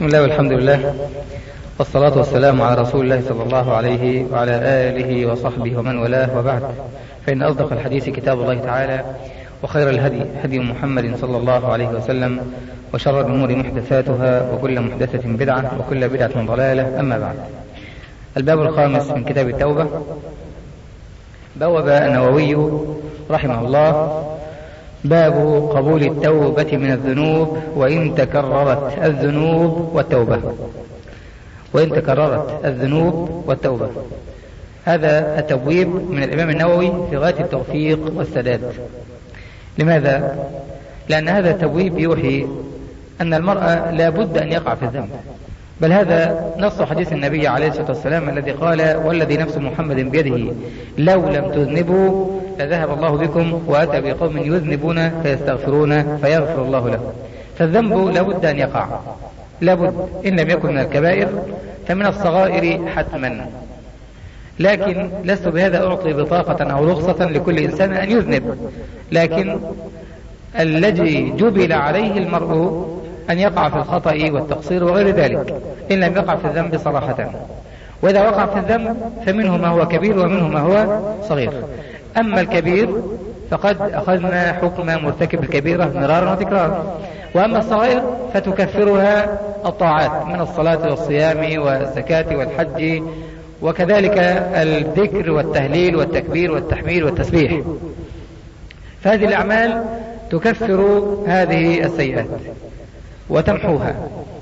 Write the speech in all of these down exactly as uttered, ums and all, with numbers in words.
بسم الله والحمد لله والصلاة والسلام على رسول الله صلى الله عليه وعلى آله وصحبه ومن والاه، وبعد، فإن أصدق الحديث كتاب الله تعالى، وخير الهدي هدي محمد صلى الله عليه وسلم، وشر الأمور محدثاتها، وكل محدثة بدعة، وكل بدعة ضلالة. أما بعد، الباب الخامس من كتاب التوبة. بوب النووي رحمه الله باب قبول التوبة من الذنوب وإن تكررت الذنوب والتوبة. وإن تكررت الذنوب والتوبة، هذا التبويب من الإمام النووي في غاية التوفيق والسداد. لماذا؟ لأن هذا التبويب يوحي أن المرأة لا بد أن يقع في الذنب، بل هذا نص حديث النبي عليه الصلاة والسلام الذي قال: والذي نفس محمد بيده لو لم تذنبوا لذهب الله بكم وأتى بقوم يذنبون فيستغفرون فيغفر الله له. فالذنب لا بد أن يقع، لا بد، إن لم يكن من الكبائر فمن الصغائر حتما. لكن لست بهذا أعطي بطاقة أو رخصة لكل إنسان أن يذنب، لكن الذي جبل عليه المرء أن يقع في الخطأ والتقصير وغير ذلك، إن لم يقع في الذنب صراحة. وإذا وقع في الذنب فمنه ما هو كبير ومنه ما هو صغير. أما الكبير فقد أخذنا حكم مرتكب الكبيرة مرارا وتكرارا، وأما الصغير فتكفرها الطاعات من الصلاة والصيام والزكاة والحج، وكذلك الذكر والتهليل والتكبير والتحميد والتسبيح. فهذه الأعمال تكفر هذه السيئات وتمحوها.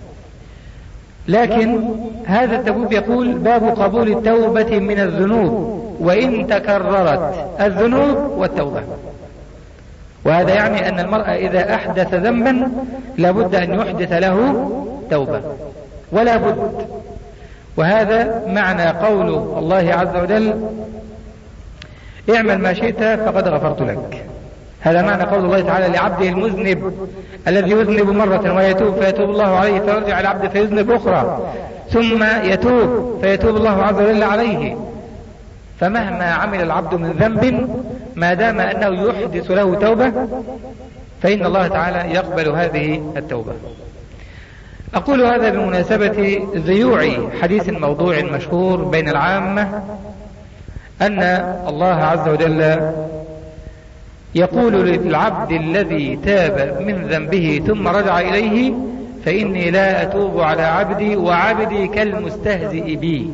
لكن هذا التبويب يقول: باب قبول التوبة من الذنوب وإن تكررت الذنوب والتوبة. وهذا يعني أن المرء إذا أحدث ذنبا لابد أن يحدث له توبة، ولا بد. وهذا معنى قول الله عز وجل: اعمل ما شئت فقد غفرت لك. هذا معنى قول الله تعالى لعبده المذنب الذي يذنب مرة ويتوب فيتوب الله عليه، فيرجع العبد فيذنب أخرى ثم يتوب فيتوب الله عز وجل عليه. فمهما عمل العبد من ذنب ما دام أنه يحدث له توبة فإن الله تعالى يقبل هذه التوبة. أقول هذا بمناسبة ذيوع حديث موضوع مشهور بين العامة، أن الله عز وجل يقول للعبد الذي تاب من ذنبه ثم رجع إليه: فإني لا أتوب على عبدي وعبدي كالمستهزئ بي.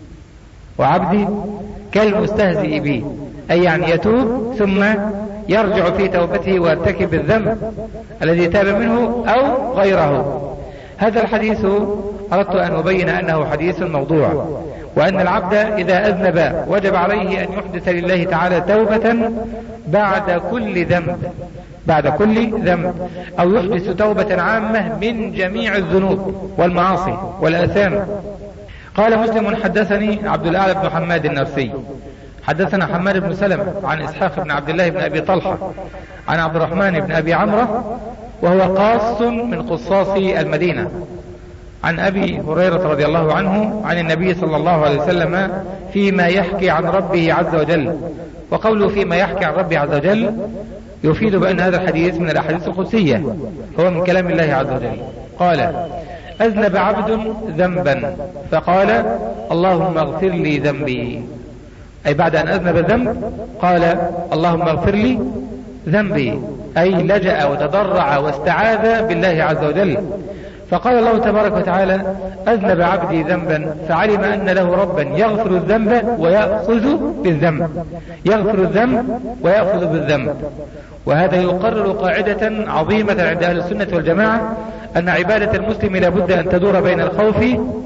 وعبدي كالمستهزئ بي، أي يعني يتوب ثم يرجع في توبته ويرتكب الذنب الذي تاب منه أو غيره. هذا الحديث أردت أن أبين أنه حديث موضوع، وأن العبد إذا أذنب وجب عليه أن يحدث لله تعالى توبة بعد كل ذنب بعد كل ذنب أو يحدث توبة عامة من جميع الذنوب والمعاصي والآثام. قال مسلم: حدثني عبد الأعلى بن حماد النرسي حدثنا حماد بن سلمة عن إسحاق بن عبد الله بن أبي طلحة عن عبد الرحمن بن أبي عمرة، وهو قاص من قصاص المدينة، عن أبي هريرة رضي الله عنه عن النبي صلى الله عليه وسلم فيما يحكي عن ربه عز وجل. وقوله فيما يحكي عن ربه عز وجل يفيد بأن هذا الحديث من الأحاديث القدسية، هو من كلام الله عز وجل. قال: أذنب عبد ذنبا فقال: اللهم اغفر لي ذنبي. أي بعد أن أذنب الذنب قال: اللهم اغفر لي ذنبي، أي لجأ وتضرع واستعاذ بالله عز وجل. فقال الله تبارك وتعالى: أذنب عبدي ذنبا فعلم أن له ربا يغفر الذنب ويأخذ بالذنب يغفر الذنب ويأخذ بالذنب. وهذا يقرر قاعدة عظيمة عند أهل السنة والجماعة، أن عبادة المسلم لابد أن تدور بين الخوف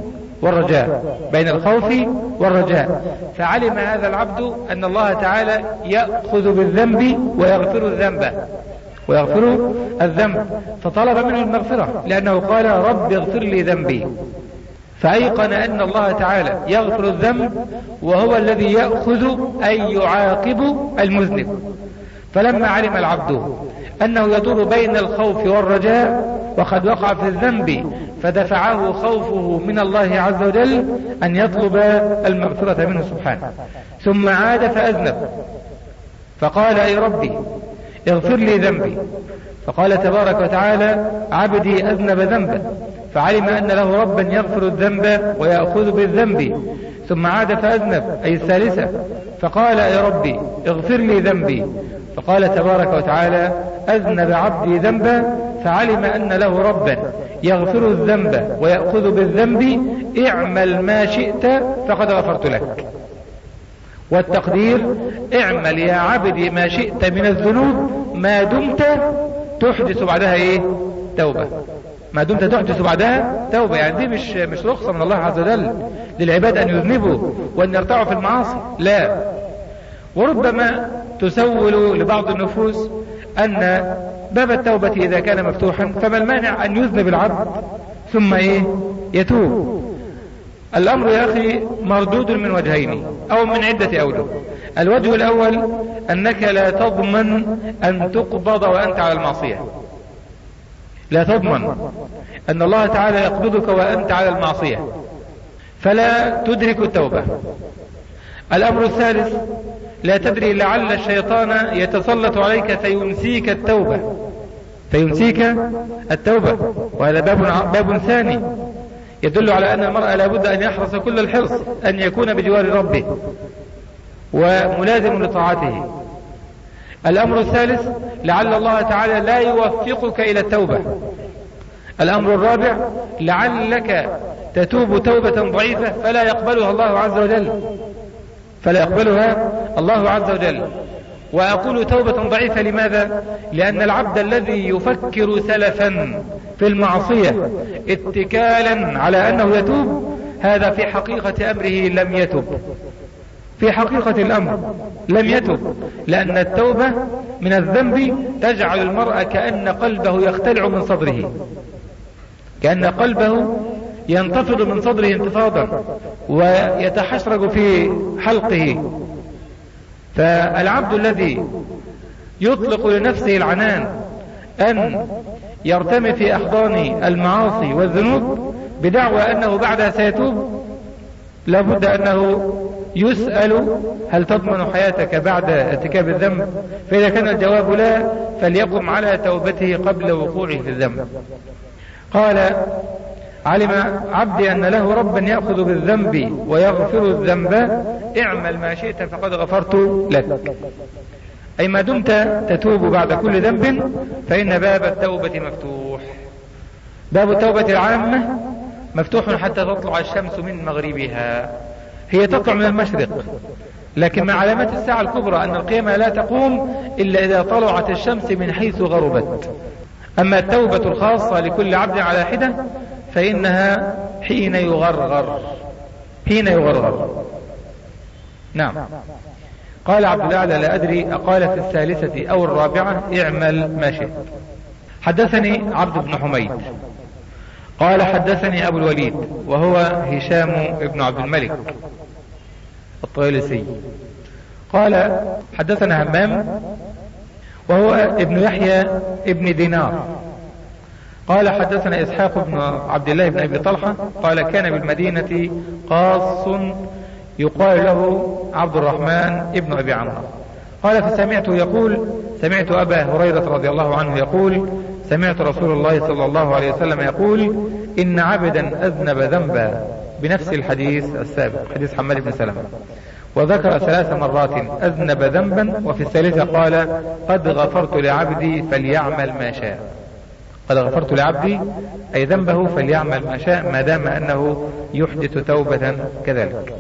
والرجاء بين الخوف والرجاء. فعلم هذا العبد أن الله تعالى يأخذ بالذنب ويغفر الذنب ويغفر الذنب فطلب منه المغفرة، لأنه قال: رب اغفر لي ذنبي. فأيقن أن الله تعالى يغفر الذنب وهو الذي يأخذ أي يعاقب المذنب. فلما علم العبد أنه يدور بين الخوف والرجاء وقد وقع في الذنب فدفعه خوفه من الله عز وجل أن يطلب المغفرة منه سبحانه، ثم عاد فأذنب فقال: أي ربي اغفر لي ذنبي. فقال تبارك وتعالى: عبدي أذنب ذنبا فعلم أن له ربا يغفر الذنب ويأخذ بالذنب، ثم عاد فأذنب، أي الثالثة، فقال يا ربي اغفر لي ذنبي، فقال تبارك وتعالى أذنب عبدي ذنبا فعلم أن له ربا يغفر الذنب ويأخذ بالذنب، اعمل ما شئت فقد غفرت لك. والتقدير اعمل يا عبدي ما شئت من الذنوب ما دمت تحدث بعدها ايه؟ توبة. ما دمت تحدث بعدها توبة، يعني دي مش مش رخصة من الله عز وجل للعباد ان يذنبوا وان يرتعوا في المعاصي، لا. وربما تسول لبعض النفوس ان باب التوبة اذا كان مفتوحا فما المانع ان يذنب العبد ثم ايه؟ يتوب. الامر يا اخي مردود من وجهين او من عدة اوجه. الوجه الاول انك لا تضمن ان تقبض وانت على المعصية، لا تضمن ان الله تعالى يقبضك وانت على المعصية فلا تدرك التوبة. الامر الثالث لا تدري لعل الشيطان يتسلط عليك فينسيك التوبة فينسيك التوبة وهذا باب باب ثاني يدل على أن المرء لابد أن يحرص كل الحرص أن يكون بجوار ربه وملازم لطاعته. الأمر الثالث لعل الله تعالى لا يوفقك إلى التوبة. الأمر الرابع لعلك تتوب توبة ضعيفة فلا يقبلها الله عز وجل فلا يقبلها الله عز وجل. وأقول توبة ضعيفة لماذا؟ لأن العبد الذي يفكر سلفا في المعصية اتكالا على أنه يتوب هذا في حقيقة أمره لم يتب، في حقيقة الأمر لم يتب، لأن التوبة من الذنب تجعل المرء كأن قلبه يختلع من صدره، كأن قلبه ينتفض من صدره انتفاضا ويتحشرج في حلقه. فالعبد الذي يطلق لنفسه العنان أن يرتمي في أحضان المعاصي والذنوب بدعوى أنه بعدها سيتوب لابد أنه يسأل هل تضمن حياتك بعد ارتكاب الذنب؟ فإذا كان الجواب لا فليقم على توبته قبل وقوعه في الذنب. قال علم عبدي أن له ربا يأخذ بالذنب ويغفر الذنب اعمل ما شئت فقد غفرت لك، أي ما دمت تتوب بعد كل ذنب فإن باب التوبة مفتوح. باب التوبة العامة مفتوح حتى تطلع الشمس من مغربها، هي تطلع من المشرق، لكن مع علامات الساعة الكبرى أن القيامة لا تقوم إلا إذا طلعت الشمس من حيث غربت. أما التوبة الخاصة لكل عبد على حدة فإنها حين يغرغر حين يغرغر نعم. قال عبد الأعلى لا أدري أقال في الثالثة أو الرابعة اعمل ما شئت. حدثني عبد بن حميد قال حدثني أبو الوليد وهو هشام بن عبد الملك الطيالسي قال حدثنا همام وهو ابن يحيى ابن دينار قال حدثنا إسحاق بن عبد الله بن أبي طلحة قال كان بالمدينة قاص يقال له عبد الرحمن ابن أبي عمرو قال فسمعته يقول سمعت أبا هريرة رضي الله عنه يقول سمعت رسول الله صلى الله عليه وسلم يقول إن عبدا أذنب ذنبا بنفس الحديث السابق حديث حماد بن سلمة وذكر ثلاث مرات أذنب ذنبا وفي الثالثة قال قد غفرت لعبدي فليعمل ما شاء. قد غفرت لعبدي أي ذنبه فليعمل ما شاء ما دام أنه يحدث توبة كذلك.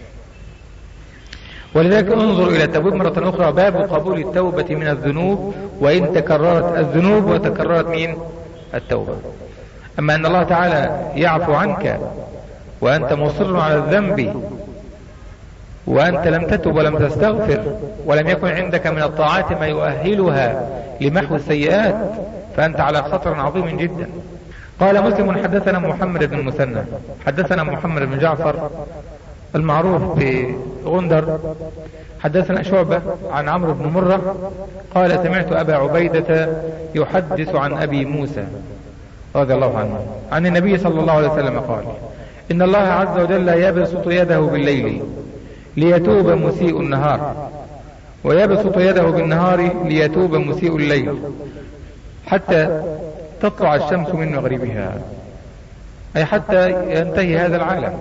ولذلك انظر إلى التوبة مرة أخرى باب قبول التوبة من الذنوب وإن تكررت الذنوب وتكررت من التوبة. أما أن الله تعالى يعفو عنك وأنت مصر على الذنب وأنت لم تتب ولم تستغفر ولم يكن عندك من الطاعات ما يؤهلها لمحو السيئات فأنت على خطر عظيم جدا. قال مسلم حدثنا محمد بن المثنى حدثنا محمد بن جعفر المعروف بغندر حدثنا شعبة عن عمرو بن مرة قال سمعت أبا عبيدة يحدث عن أبي موسى رضي الله عنه عن النبي صلى الله عليه وسلم قال إن الله عز وجل يبسط يده بالليل ليتوب مسيء النهار ويبسط يده بالنهار ليتوب مسيء الليل حتى تطلع الشمس من مغربها. أي حتى ينتهي هذا العالم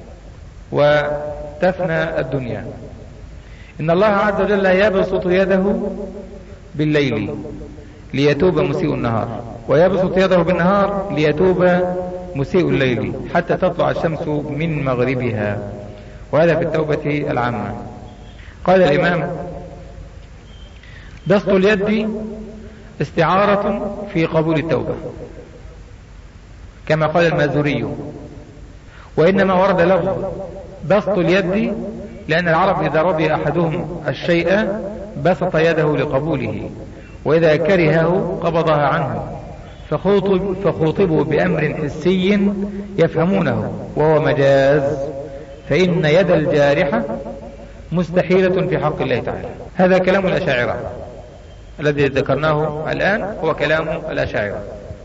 وتفنى الدنيا. إن الله عز وجل يبسط يده بالليل ليتوب مسيء النهار، ويبسط يده بالنهار ليتوب مسيء الليل حتى تطلع الشمس من مغربها، وهذا في التوبة العامة. قال الإمام: بسط اليد استعارة في قبول التوبة كما قال المازوري، وإنما ورد لفظ بسط اليد لأن العرب إذا رضي أحدهم الشيء بسط يده لقبوله، وإذا كرهه قبضها عنه، فخوطب فخوطبوا بأمر حسي يفهمونه وهو مجاز، فإن يد الجارحة مستحيلة في حق الله تعالى. هذا كلام الأشاعرة الذي ذكرناه الآن، هو كلام الأشاعرة.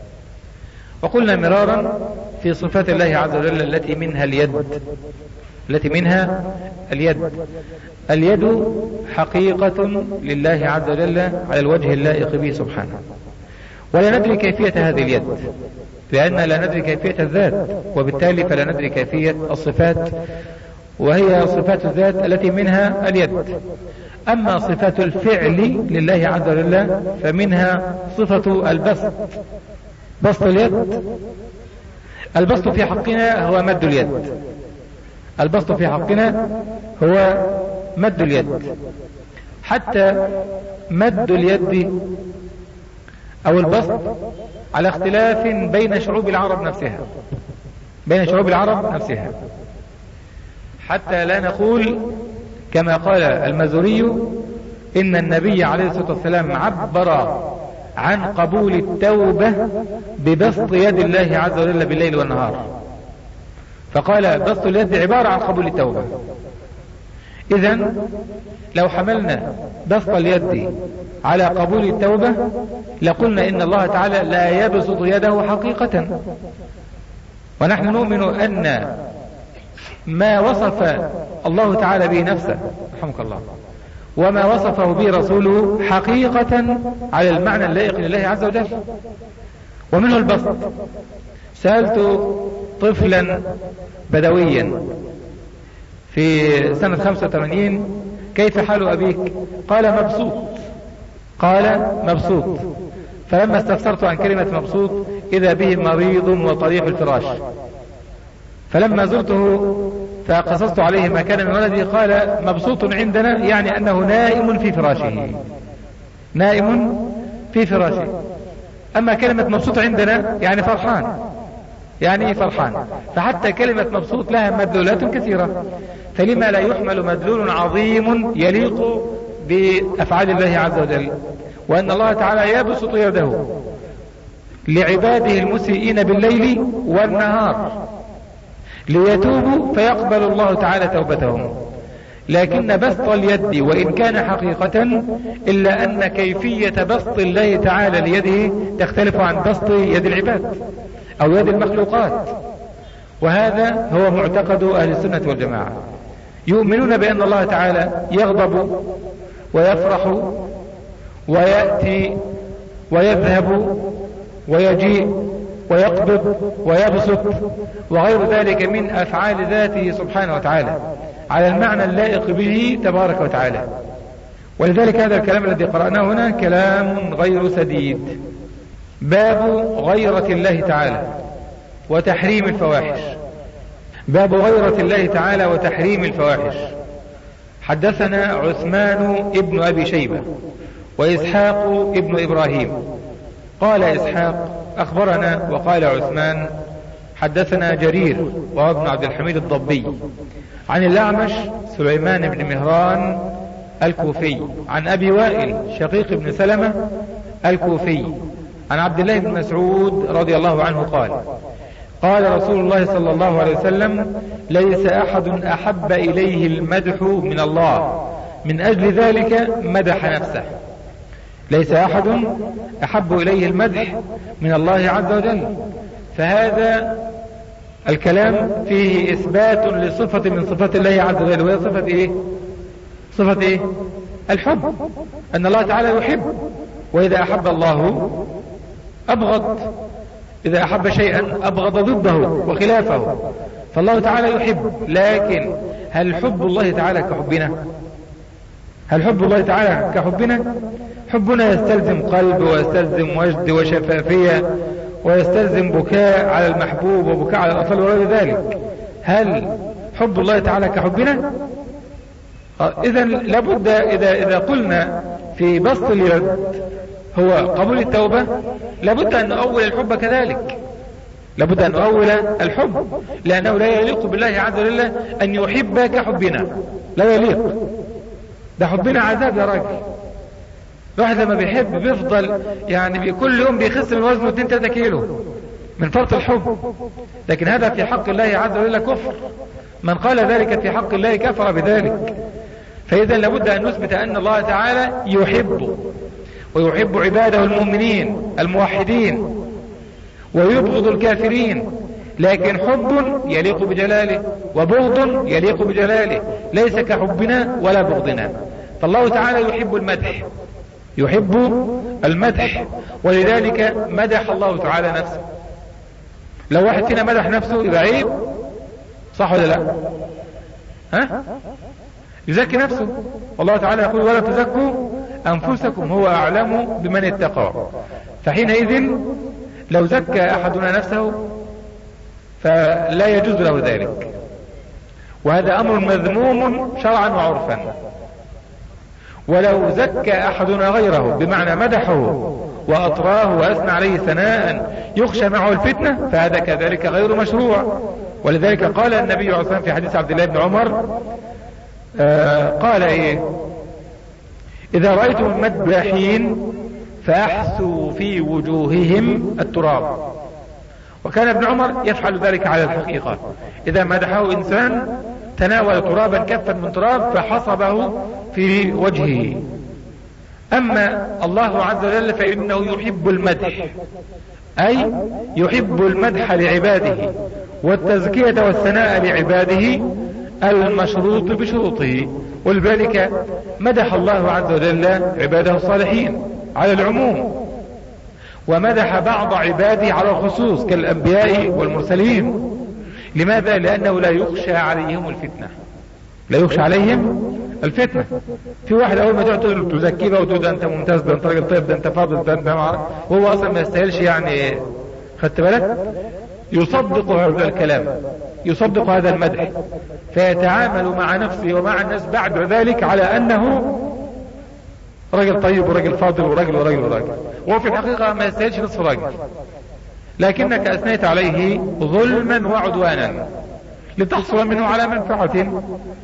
وقلنا مرارا في صفات الله عز وجل التي منها اليد، التي منها اليد اليد حقيقة لله عز وجل على الوجه اللائق به سبحانه، ولا ندري كيفية هذه اليد لأن لا ندري كيفية الذات، وبالتالي فلا ندري كيفية الصفات، وهي صفات الذات التي منها اليد. أما صفات الفعل لله عز وجل فمنها صفة البسط، بسط اليد. البسط في حقنا هو مد اليد، البسط في حقنا هو مد اليد. حتى مد اليد أو البسط على اختلاف بين شعوب العرب نفسها، بين شعوب العرب نفسها، حتى لا نقول كما قال المازوري إن النبي عليه الصلاة والسلام عبر عن قبول التوبة ببسط يد الله عز وجل بالليل والنهار، فقال بسط اليد عبارة عن قبول التوبة. إذن لو حملنا بسط اليد على قبول التوبة لقلنا إن الله تعالى لا يبسط يده حقيقة، ونحن نؤمن أن ما وصف الله تعالى به نفسه رحمك الله وما وصفه به رسوله حقيقة على المعنى اللائق لله عز وجل، ومنه البسط. سألت طفلا بدويا في سنة خمسة وثمانين كيف حال أبيك؟ قال مبسوط، قال مبسوط. فلما استفسرت عن كلمة مبسوط إذا به مريض وطريح الفراش، فلما زرته فقصصت عليه ما كان من ولدي قال مبسوط عندنا يعني أنه نائم في فراشه، نائم في فراشه. أما كلمة مبسوط عندنا يعني فرحان، يعني فرحان. فحتى كلمة مبسوط لها مدلولات كثيرة، فلما لا يحمل مدلول عظيم يليق بأفعال الله عز وجل، وأن الله تعالى يبسط يده لعباده المسيئين بالليل والنهار ليتوبوا فيقبل الله تعالى توبتهم. لكن بسط اليد وإن كان حقيقة إلا أن كيفية بسط الله تعالى ليده تختلف عن بسط يد العباد أو يد المخلوقات، وهذا هو معتقد أهل السنة والجماعة. يؤمنون بأن الله تعالى يغضب ويفرح ويأتي ويذهب ويجيء ويقبض ويبسط وغير ذلك من أفعال ذاته سبحانه وتعالى على المعنى اللائق به تبارك وتعالى. ولذلك هذا الكلام الذي قرأناه هنا كلام غير سديد. باب غيرة الله تعالى وتحريم الفواحش. باب غيرة الله تعالى وتحريم الفواحش. حدثنا عثمان ابن أبي شيبة وإسحاق ابن إبراهيم. قال إسحاق أخبرنا وقال عثمان حدثنا جرير وهو ابن عبد الحميد الضبي عن الأعمش سليمان بن مهران الكوفي عن أبي وائل شقيق بن سلمة الكوفي عن عبد الله بن مسعود رضي الله عنه قال قال رسول الله صلى الله عليه وسلم ليس أحد أحب إليه المدح من الله من أجل ذلك مدح نفسه. ليس أحد أحب إليه المدح من الله عز وجل. فهذا الكلام فيه إثبات لصفة من صفات الله عز وجل، وهي صفة إيه؟ صفة إيه؟ الحب، أن الله تعالى يحب، وإذا أحب الله أبغض. إذا أحب شيئا أبغض ضده وخلافه، فالله تعالى يحب. لكن هل حب الله تعالى كحبنا؟ هل حب الله تعالى كحبنا؟ حبنا يستلزم قلب ويستلزم وجد وشفافية ويستلزم بكاء على المحبوب وبكاء على الأطفال وغير ذلك. هل حب الله تعالى كحبنا؟ إذا لابد إذا إذا قلنا في بسط اليد هو قبول التوبة، لابد أن نؤول الحب كذلك، لابد أن نؤول الحب، لأنه لا يليق بالله عز وجل أن يحب كحبنا، لا يليق. ده حبنا عذاب يا راجل. واحد لما بيحب بيفضل يعني كل يوم بيخس من وزنه اتنين تلاتة كيلو من فرط الحب، لكن هذا في حق الله عز وجل كفر. من قال ذلك في حق الله كفر بذلك. فإذا لابد أن نثبت أن الله تعالى يحب، ويحب عباده المؤمنين الموحدين، ويبغض الكافرين، لكن حب يليق بجلاله وبغض يليق بجلاله، ليس كحبنا ولا بغضنا. فالله تعالى يحب المدح، يحب المدح، ولذلك مدح الله تعالى نفسه. لو واحد فينا مدح نفسه يبقى عيب، صح ولا لا؟ ها؟ يزكي نفسه، والله تعالى يقول ولا تزكوا أنفسكم هو أعلم بمن اتقى. فحينئذ لو زكى أحدنا نفسه فلا يجوز له ذلك، وهذا أمر مذموم شرعا وعرفا. ولو زكى أحدنا غيره بمعنى مدحه وأطراه وأثنى عليه ثناء يخشى معه الفتنة، فهذا كذلك غير مشروع. ولذلك قال النبي عليه الصلاة والسلام في حديث عبد الله بن عمر آه قال ايه: إذا رأيتم المداحين فأحسوا في وجوههم التراب. وكان ابن عمر يفعل ذلك على الحقيقة، إذا مدحه إنسان تناول ترابا كفا من تراب فحصبه في وجهه. أما الله عز وجل فإنه يحب المدح، أي يحب المدح لعباده والتزكية والثناء لعباده المشروط بشروطه. ولذلك مدح الله عز وجل عباده الصالحين على العموم، ومدح بعض عباده على الخصوص كالأنبياء والمرسلين. لماذا؟ لأنه لا يخشى عليهم الفتنة، لا يخشى عليهم الفتنة. في واحد أول ما تقعد تزكيه بقى وتقول ده أنت ممتاز، ده أنت راجل طيب، ده أنت فاضل، ده أنت معرف، وهو أصلا ما يستاهلش، يعني خدت بالك؟ يصدق هذا الكلام، يصدق هذا المدح، فيتعامل مع نفسه ومع الناس بعد ذلك على أنه رجل طيب ورجل فاضل ورجل ورجل ورجل، وهو في الحقيقة ما يستاهلش نصف رجل، لكنك أثنيت عليه ظلما وعدوانا لتحصل منه على منفعة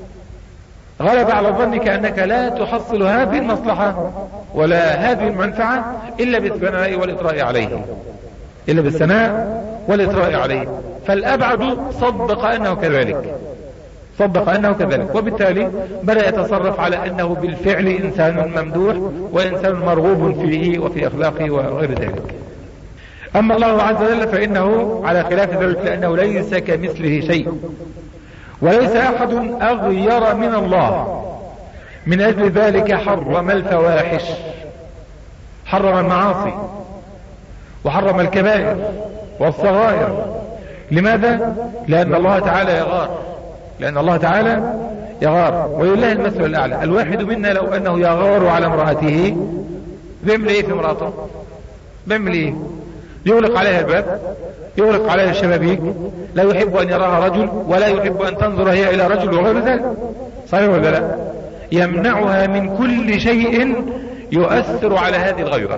غلب على ظنك أنك لا تحصل هذه المصلحة ولا هذه المنفعة إلا بالثناء والإطراء عليه، إلا بالثناء والإطراء عليه. فالأبعد صدق أنه كذلك، صدق أنه كذلك، وبالتالي بدأ يتصرف على أنه بالفعل إنسان ممدوح وإنسان مرغوب فيه وفي أخلاقه وغير ذلك. أما الله عز وجل فإنه على خلاف ذلك، لأنه ليس كمثله شيء، وليس أحد أغير من الله. من أجل ذلك حرم الفواحش، حرم المعاصي، وحرم الكبائر والصغائر. لماذا؟ لأن الله تعالى يغار، لأن الله تعالى يغار، ولله المثل الأعلى. الواحد منا لو أنه يغار على امرأته بيعمل إيه في امرأته؟ بيعمل إيه؟ يغلق عليها الباب، يغلق عليها الشبابيك، لا يحب أن يراها رجل ولا يحب أن تنظر هي إلى رجل وغير ذلك، صحيح ولا لا؟ يمنعها من كل شيء يؤثر على هذه الغيرة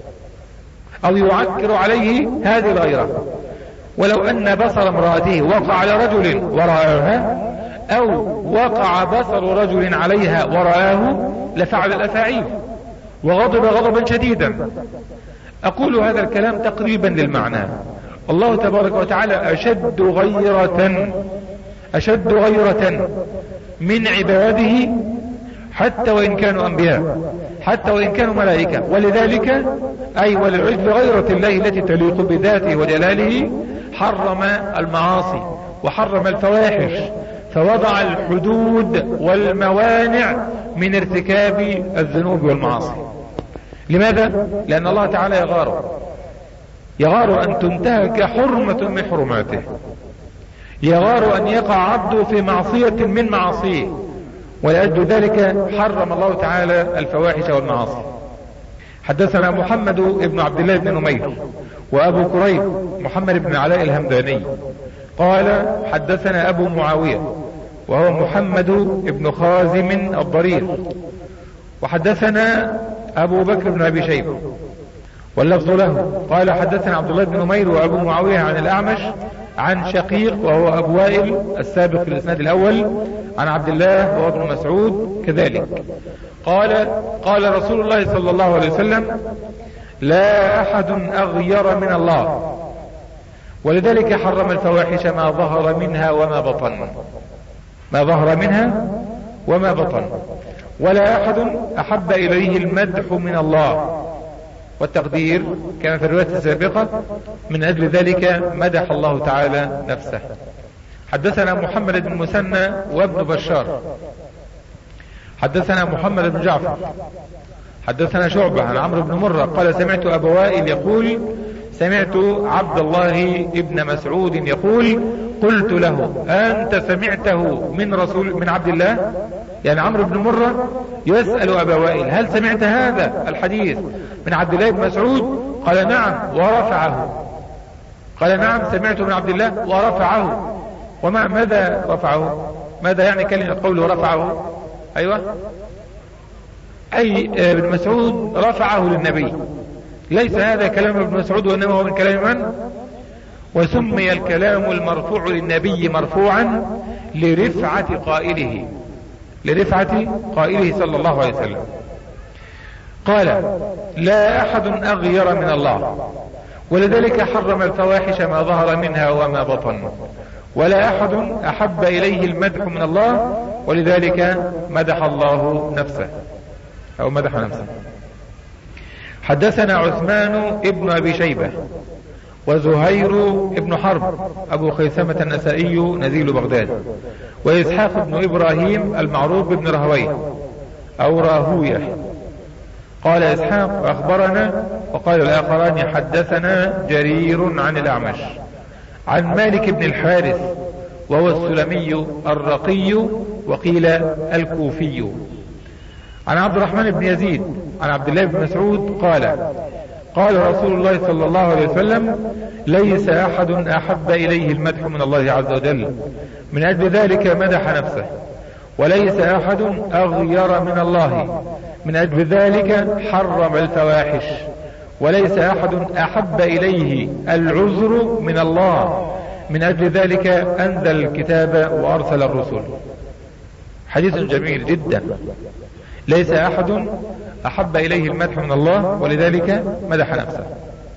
أو يعكر عليه هذه الغيرة. ولو أن بصر امرأته وقع على رجل ورآها، أو وقع بصر رجل عليها ورآه، لفعل الأفاعيل وغضب غضبا شديدا. أقول هذا الكلام تقريبا للمعنى. الله تبارك وتعالى أشد غيرة، أشد غيرة من عباده، حتى وإن كانوا أنبياء، حتى وإن كانوا ملائكة. ولذلك أي وللعجب غيرة الله التي تليق بذاته وجلاله حرم المعاصي وحرم الفواحش، فوضع الحدود والموانع من ارتكاب الذنوب والمعاصي. لماذا؟ لأن الله تعالى يغار، يغار أن تنتهك حرمة من حرماته، يغار أن يقع عبده في معصية من معاصيه، ولأجل ذلك حرم الله تعالى الفواحش والمعاصي. حدثنا محمد بن عبد الله بن نمير وأبو كريب محمد بن علاء الهمداني قال حدثنا أبو معاوية وهو محمد بن خازم الضرير، وحدثنا أبو بكر بن أبي شيبة واللفظ له قال حدثنا عبد الله بن نمير وأبو معاوية عن الأعمش عن شقيق وهو أبو وائل السابق في الإسناد الأول عن عبد الله وهو ابن مسعود كذلك قال قال رسول الله صلى الله عليه وسلم لا أحد أغير من الله، ولذلك حرم الفواحش ما ظهر منها وما بطن، ما ظهر منها وما بطن. ولا أحد أحب إليه المدح من الله، والتقدير كما في الرواية السابقة من أجل ذلك مدح الله تعالى نفسه. حدثنا محمد بن مسنى وابن بشار حدثنا محمد بن جعفر حدثنا شعبة عن عمرو بن مرة قال سمعت أبا وائل يقول سمعت عبد الله ابن مسعود يقول قلت له أنت سمعته من رسول من عبد الله؟ يعني عمرو بن مرة يسأل أبا وائل هل سمعت هذا الحديث من عبد الله بن مسعود؟ قال نعم ورفعه، قال نعم سمعته من عبد الله ورفعه. وما ماذا رفعه؟ ماذا يعني كلمة قوله رفعه؟ أيوة أي ابن مسعود رفعه للنبي، ليس هذا كلام ابن مسعود وإنما هو من كلام من؟ وسمي الكلام المرفوع للنبي مرفوعا لرفعة قائله، لرفعة قائله صلى الله عليه وسلم. قال لا أحد أغير من الله، ولذلك حرم الفواحش ما ظهر منها وما بطن. ولا أحد أحب إليه المدح من الله، ولذلك مدح الله نفسه أو مدح نفسه. حدثنا عثمان ابن أبي شيبة وزهير ابن حرب أبو خيثمة النسائي نزيل بغداد، وإسحاق بن إبراهيم المعروف بن رهويه أو راهوية. قال إسحاق أخبرنا، وقال الآخران حدثنا جرير عن الأعمش عن مالك بن الحارث وهو السلمي الرقي وقيل الكوفي عن عبد الرحمن بن يزيد عن عبد الله بن مسعود قال قال رسول الله صلى الله عليه وسلم ليس أحد أحب إليه المدح من الله عز وجل، من أجل ذلك مدح نفسه. وليس أحد أغير من الله، من أجل ذلك حرم الفواحش. وليس أحد أحب إليه العذر من الله، من أجل ذلك أنزل الكتاب وأرسل الرسل. حديث جميل جدا. ليس أحد أحب إليه المدح من الله، ولذلك مدح نفسه.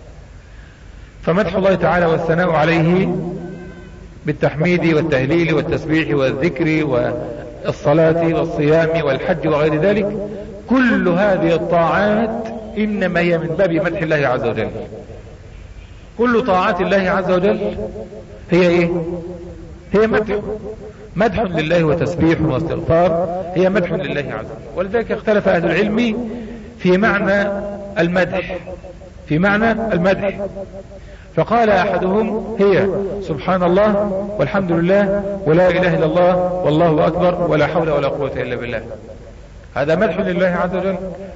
فمدح الله تعالى والثناء عليه بالتحميد والتهليل والتسبيح والذكر والصلاة والصيام والحج وغير ذلك، كل هذه الطاعات إنما هي من باب مدح الله عز وجل. كل طاعات الله عز وجل هي إيه؟ هي مدح، مدح لله وتسبيح واستغفار، هي مدح لله عز وجل. ولذلك اختلف أهل العلم في معنى المدح، في معنى المدح. فقال أحدهم هي سبحان الله والحمد لله ولا إله إلا الله والله أكبر ولا حول ولا قوة إلا بالله، هذا مدح لله عز وجل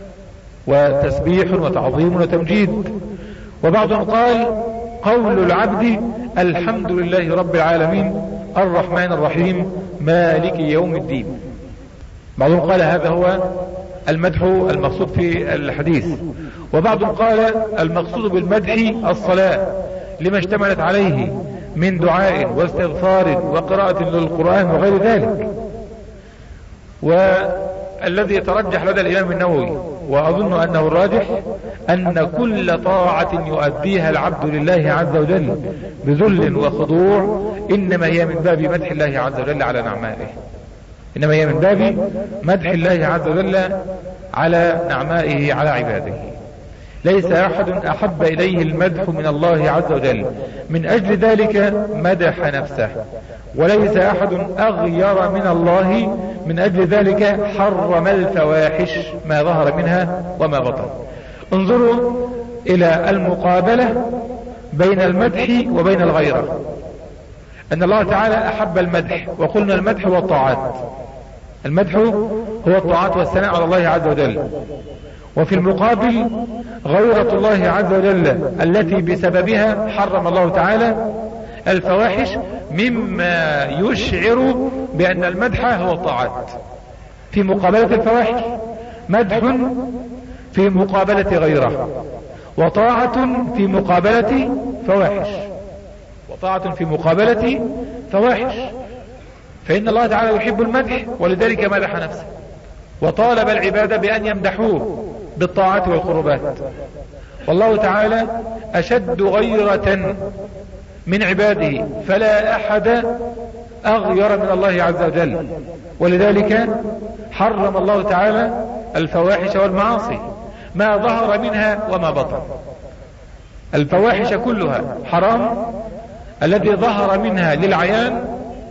وتسبيح وتعظيم وتمجيد. وبعضهم قال قول العبد الحمد لله رب العالمين الرحمن الرحيم مالك يوم الدين. بعضهم قال هذا هو المدح المقصود في الحديث. وبعضهم قال المقصود بالمدح الصلاة لما اشتملت عليه من دعاء واستغفار وقراءة للقرآن وغير ذلك. والذي يترجح لدى الإمام النووي وأظن أنه الراجح أن كل طاعة يؤديها العبد لله عز وجل بذل وخضوع إنما هي من باب مدح الله عز وجل على نعمائه، إنما هي من باب مدح الله عز وجل على نعمائه على عباده. ليس أحد أحب إليه المدح من الله عز وجل، من أجل ذلك مدح نفسه. وليس أحد أغير من الله، من أجل ذلك حرم الفواحش ما ظهر منها وما بطن. انظروا إلى المقابلة بين المدح وبين الغيرة، أن الله تعالى أحب المدح، وقلنا المدح هو الطاعات، المدح هو الطاعات والثناء على الله عز وجل. وفي المقابل غيرة الله عز وجل التي بسببها حرم الله تعالى الفواحش، مما يشعر بأن المدح هو الطاعات في مقابلة الفواحش، مدح في مقابلة غيرة، وطاعة في مقابلة فواحش، وطاعة في مقابلة فواحش. فإن الله تعالى يحب المدح، ولذلك مدح نفسه وطالب العباد بأن يمدحوه بالطاعات والقربات. والله تعالى أشد غيرة من عباده، فلا أحد أغير من الله عز وجل، ولذلك حرم الله تعالى الفواحش والمعاصي ما ظهر منها وما بطن. الفواحش كلها حرام، الذي ظهر منها للعيان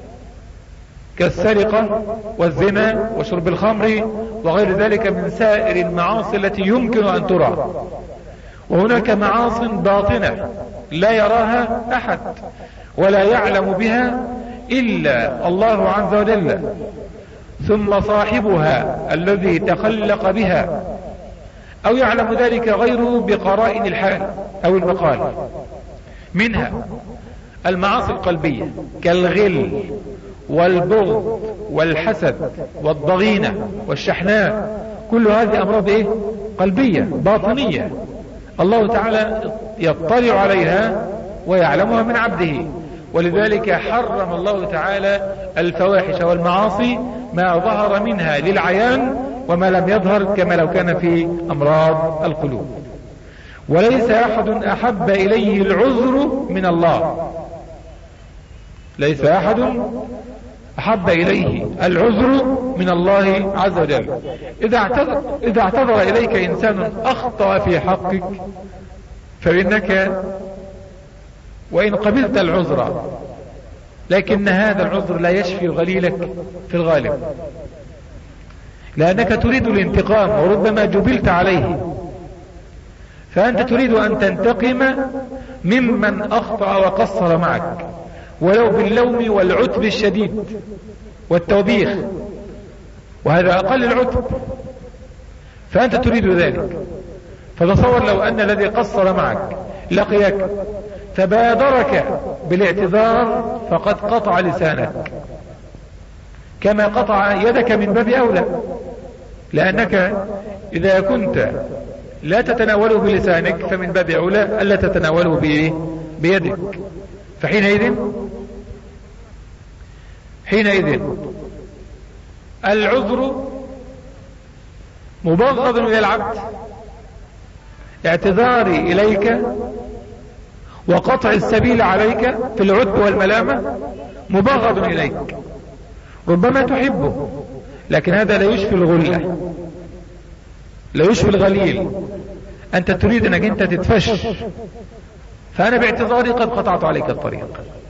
كالسرقة والزنا وشرب الخمر وغير ذلك من سائر المعاصي التي يمكن أن ترى. وهناك معاصي باطنة لا يراها أحد ولا يعلم بها إلا الله عز وجل، ثم صاحبها الذي تخلق بها أو يعلم ذلك غيره بقرائن الحال أو المقال. منها المعاصي القلبية كالغل والبغض والحسد والضغينة والشحناء، كل هذه أمراض إيه؟ قلبية باطنية، الله تعالى يطلع عليها ويعلمها من عبده، ولذلك حرم الله تعالى الفواحش والمعاصي ما ظهر منها للعيان وما لم يظهر، كما لو كان في أمراض القلوب. وليس أحد أحب إليه العذر من الله، ليس أحد أحب إليه العذر من الله عز وجل. إذا اعتذر, إذا اعتذر إليك إنسان أخطأ في حقك، فإنك وإن قبلت العذر، لكن هذا العذر لا يشفي غليلك في الغالب، لأنك تريد الانتقام وربما جبلت عليه، فأنت تريد أن تنتقم ممن أخطأ وقصر معك ولو باللوم والعتب الشديد والتوبيخ، وهذا أقل العتب، فأنت تريد ذلك. فتصور لو أن الذي قصر معك لقيك فبادرك بالاعتذار فقد قطع لسانك كما قطع يدك من باب أولى، لأنك إذا كنت لا تتناوله بلسانك فمن باب أولى ألا تتناوله بيدك. فحينئذ حينئذ العذر مبغض إلى العبد، اعتذاري إليك وقطع السبيل عليك في العتب والملامة مبغض إليك، ربما تحبه لكن هذا لا يشفي الغلة، لا يشفي الغليل. أنت تريد أنك أنت تتفش، فأنا باعتذاري قد قطعت عليك الطريق.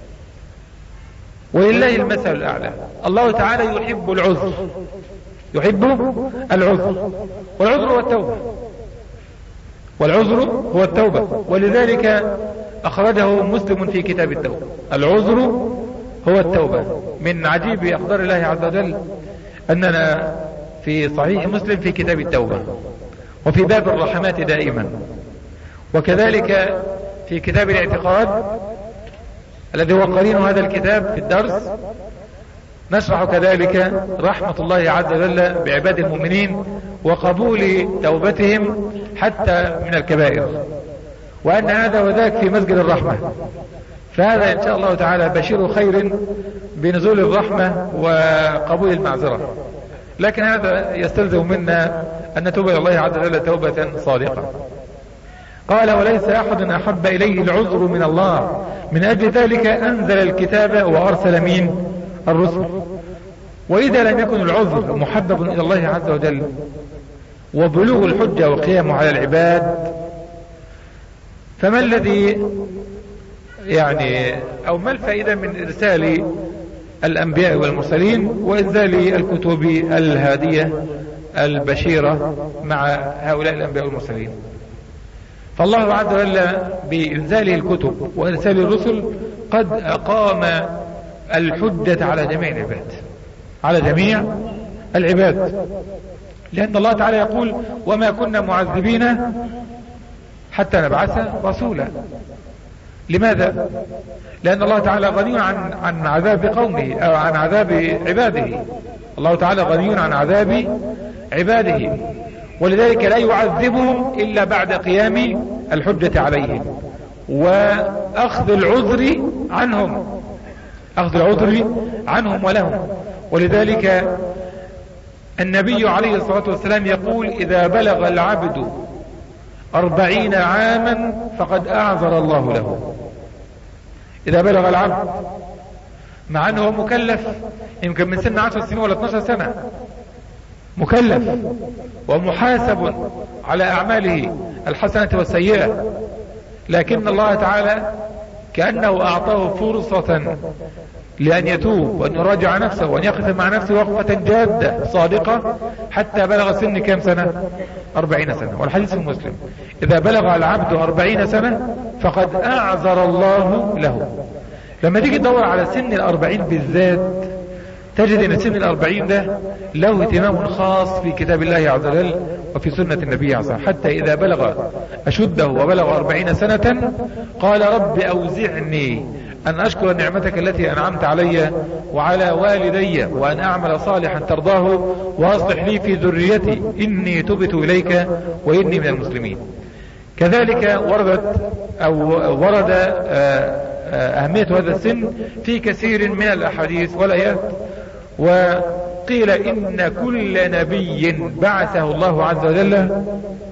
ولله المثل الأعلى، الله تعالى يحب العذر، يحب العذر، والعذر هو التوبة، والعذر هو التوبة، ولذلك أخرجه مسلم في كتاب التوبة. العذر هو التوبة. من عجيب أقدار الله عز وجل أننا في صحيح مسلم في كتاب التوبة، وفي باب الرحمات دائما، وكذلك في كتاب الاعتقاد الذي هو قرين هذا الكتاب في الدرس نشرح كذلك رحمة الله عز وجل بعباد المؤمنين وقبول توبتهم حتى من الكبائر، وأن هذا وذاك في مسجد الرحمة. فهذا إن شاء الله تعالى بشير خير بنزول الرحمة وقبول المعذرة، لكن هذا يستلزم منا أن نتوب إلى الله عز وجل توبة صادقة. قال: وليس أحد أحب إليه العذر من الله، من أجل ذلك أنزل الكتاب وأرسل مين؟ الرسل. وإذا لم يكن العذر محبب إلى الله عز وجل وبلوغ الحجة وقيامه على العباد، فما الذي يعني أو ما الفائدة من إرسال الأنبياء والمرسلين وإنزال الكتب الهادية البشيرة مع هؤلاء الأنبياء والمرسلين؟ فالله عز وجل بإنزاله الكتب وإرسال الرسل قد أقام الحجة على جميع العباد، على جميع العباد، لأن الله تعالى يقول وما كنا معذبين حتى نبعث رسولا. لماذا؟ لأن الله تعالى غني عن عن عذاب قومه أو عن عذاب عباده. الله تعالى غني عن عذاب عباده، ولذلك لا يعذبهم إلا بعد قيام الحجة عليهم وأخذ العذر عنهم، أخذ العذر عنهم ولهم. ولذلك النبي عليه الصلاة والسلام يقول إذا بلغ العبد أربعين عاما فقد أعذر الله له. إذا بلغ العبد، مع أنه مكلف يمكن من سن عشر سنين ولا اثناشر سنة، مكلف ومحاسب على أعماله الحسنة والسيئة، لكن الله تعالى كأنه أعطاه فرصة لأن يتوب وأن يراجع نفسه وأن يقف مع نفسه وقفة جادة صادقة حتى بلغ سن كم سنة؟ أربعين سنة. والحديث المسلم إذا بلغ العبد أربعين سنة فقد أعذر الله له. لما تيجي تدور على سن الأربعين بالذات تجد أن سن الأربعين ده له اهتمام خاص في كتاب الله عز وجل وفي سنة النبي عز وجل، حتى إذا بلغ أشده وبلغ أربعين سنة قال رب أوزعني أن أشكر نعمتك التي أنعمت علي وعلى والدي وأن أعمل صالحا ترضاه وأصلح لي في ذريتي إني تبت إليك وإني من المسلمين. كذلك وردت أو ورد أهمية هذا السن في كثير من الأحاديث والآيات، وقيل إن كل نبي بعثه الله عز وجل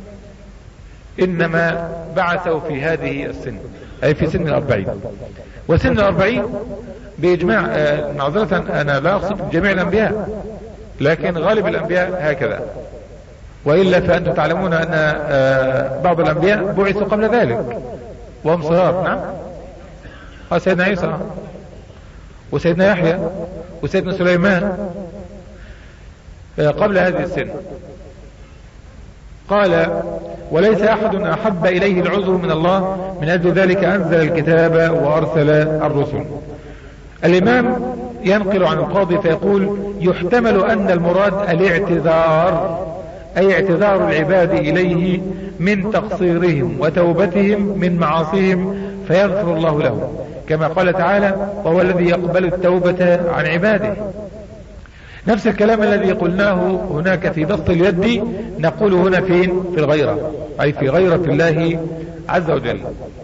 إنما بعثه في هذه السن، أي في سن الأربعين. وسن الأربعين بإجماع، معذرة أنا لا أقصد جميع الأنبياء لكن غالب الأنبياء هكذا، وإلا فأنتم تعلمون أن بعض الأنبياء بعثوا قبل ذلك وهم صغار. نعم، سيدنا عيسى وسيدنا يحيى وسيدنا سليمان قبل هذه السن. قال وليس أحد أحب إليه العذر من الله من أجل ذلك أنزل الكتاب وأرسل الرسل. الإمام ينقل عن القاضي فيقول يحتمل أن المراد الاعتذار، أي اعتذار العباد إليه من تقصيرهم وتوبتهم من معاصيهم فيغفر الله لهم، كما قال تعالى وهو الذي يقبل التوبة عن عباده. نفس الكلام الذي قلناه هناك في بسط اليد نقول هنا فين؟ في الغيرة، أي في غيرة الله عز وجل.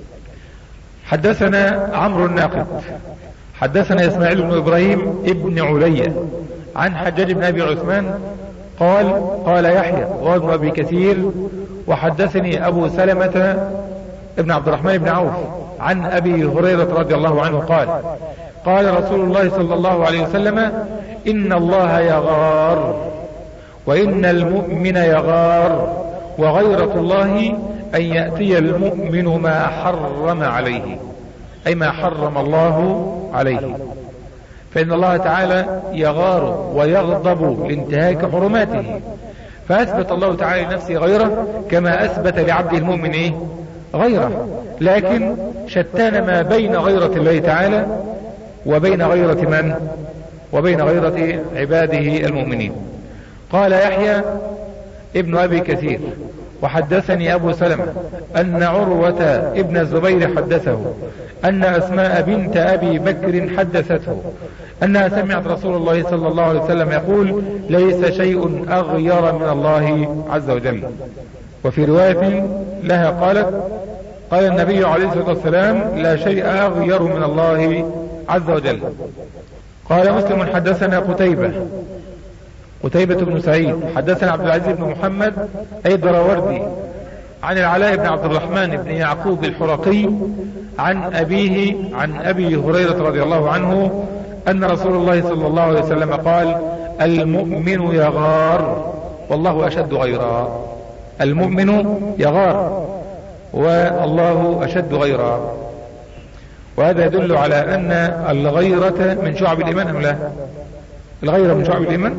حدثنا عمرو الناقد حدثنا إسماعيل بن إبراهيم ابن عليا عن حجاج بن أبي عثمان قال قال يحيى وابن أبي كثير وحدثني أبو سلمة ابن عبد الرحمن بن عوف عن أبي هريرة رضي الله عنه قال قال رسول الله صلى الله عليه وسلم إن الله يغار وإن المؤمن يغار وغيرة الله أن يأتي المؤمن ما حرم عليه، أي ما حرم الله عليه. فإن الله تعالى يغار ويغضب لانتهاك حرماته، فأثبت الله تعالى لنفسه غيره كما أثبت لعبده المؤمن إيه؟ غيره، لكن شتان ما بين غيرة الله تعالى وبين غيرة من؟ وبين غيرة عباده المؤمنين. قال يحيى ابن أبي كثير وحدثني أبو سلمة أن عروة ابن الزبير حدثه أن أسماء بنت أبي بكر حدثته أنها سمعت رسول الله صلى الله عليه وسلم يقول ليس شيء أغير من الله عز وجل. وفي رواية لها قالت قال النبي عليه الصلاة والسلام لا شيء أغير من الله عز وجل. قال مسلم حدثنا قتيبة قتيبة بن سعيد حدثنا عبد العزيز بن محمد أي الدراوردي عن العلاء بن عبد الرحمن بن يعقوب الحرقي عن أبيه عن أبي هريرة رضي الله عنه أن رسول الله صلى الله عليه وسلم قال المؤمن يغار والله أشد غيرا. المؤمن يغار والله أشد غيرا. وهذا يدل على أن الغيرة من شعب الإيمان أم لا؟ الغيرة من شعب الإيمان؟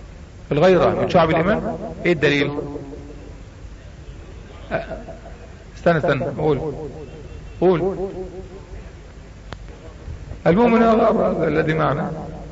الغيرة من شعب الإيمان. إيه الدليل؟ استنى استنى قول قول المؤمن يغار الذي معنا.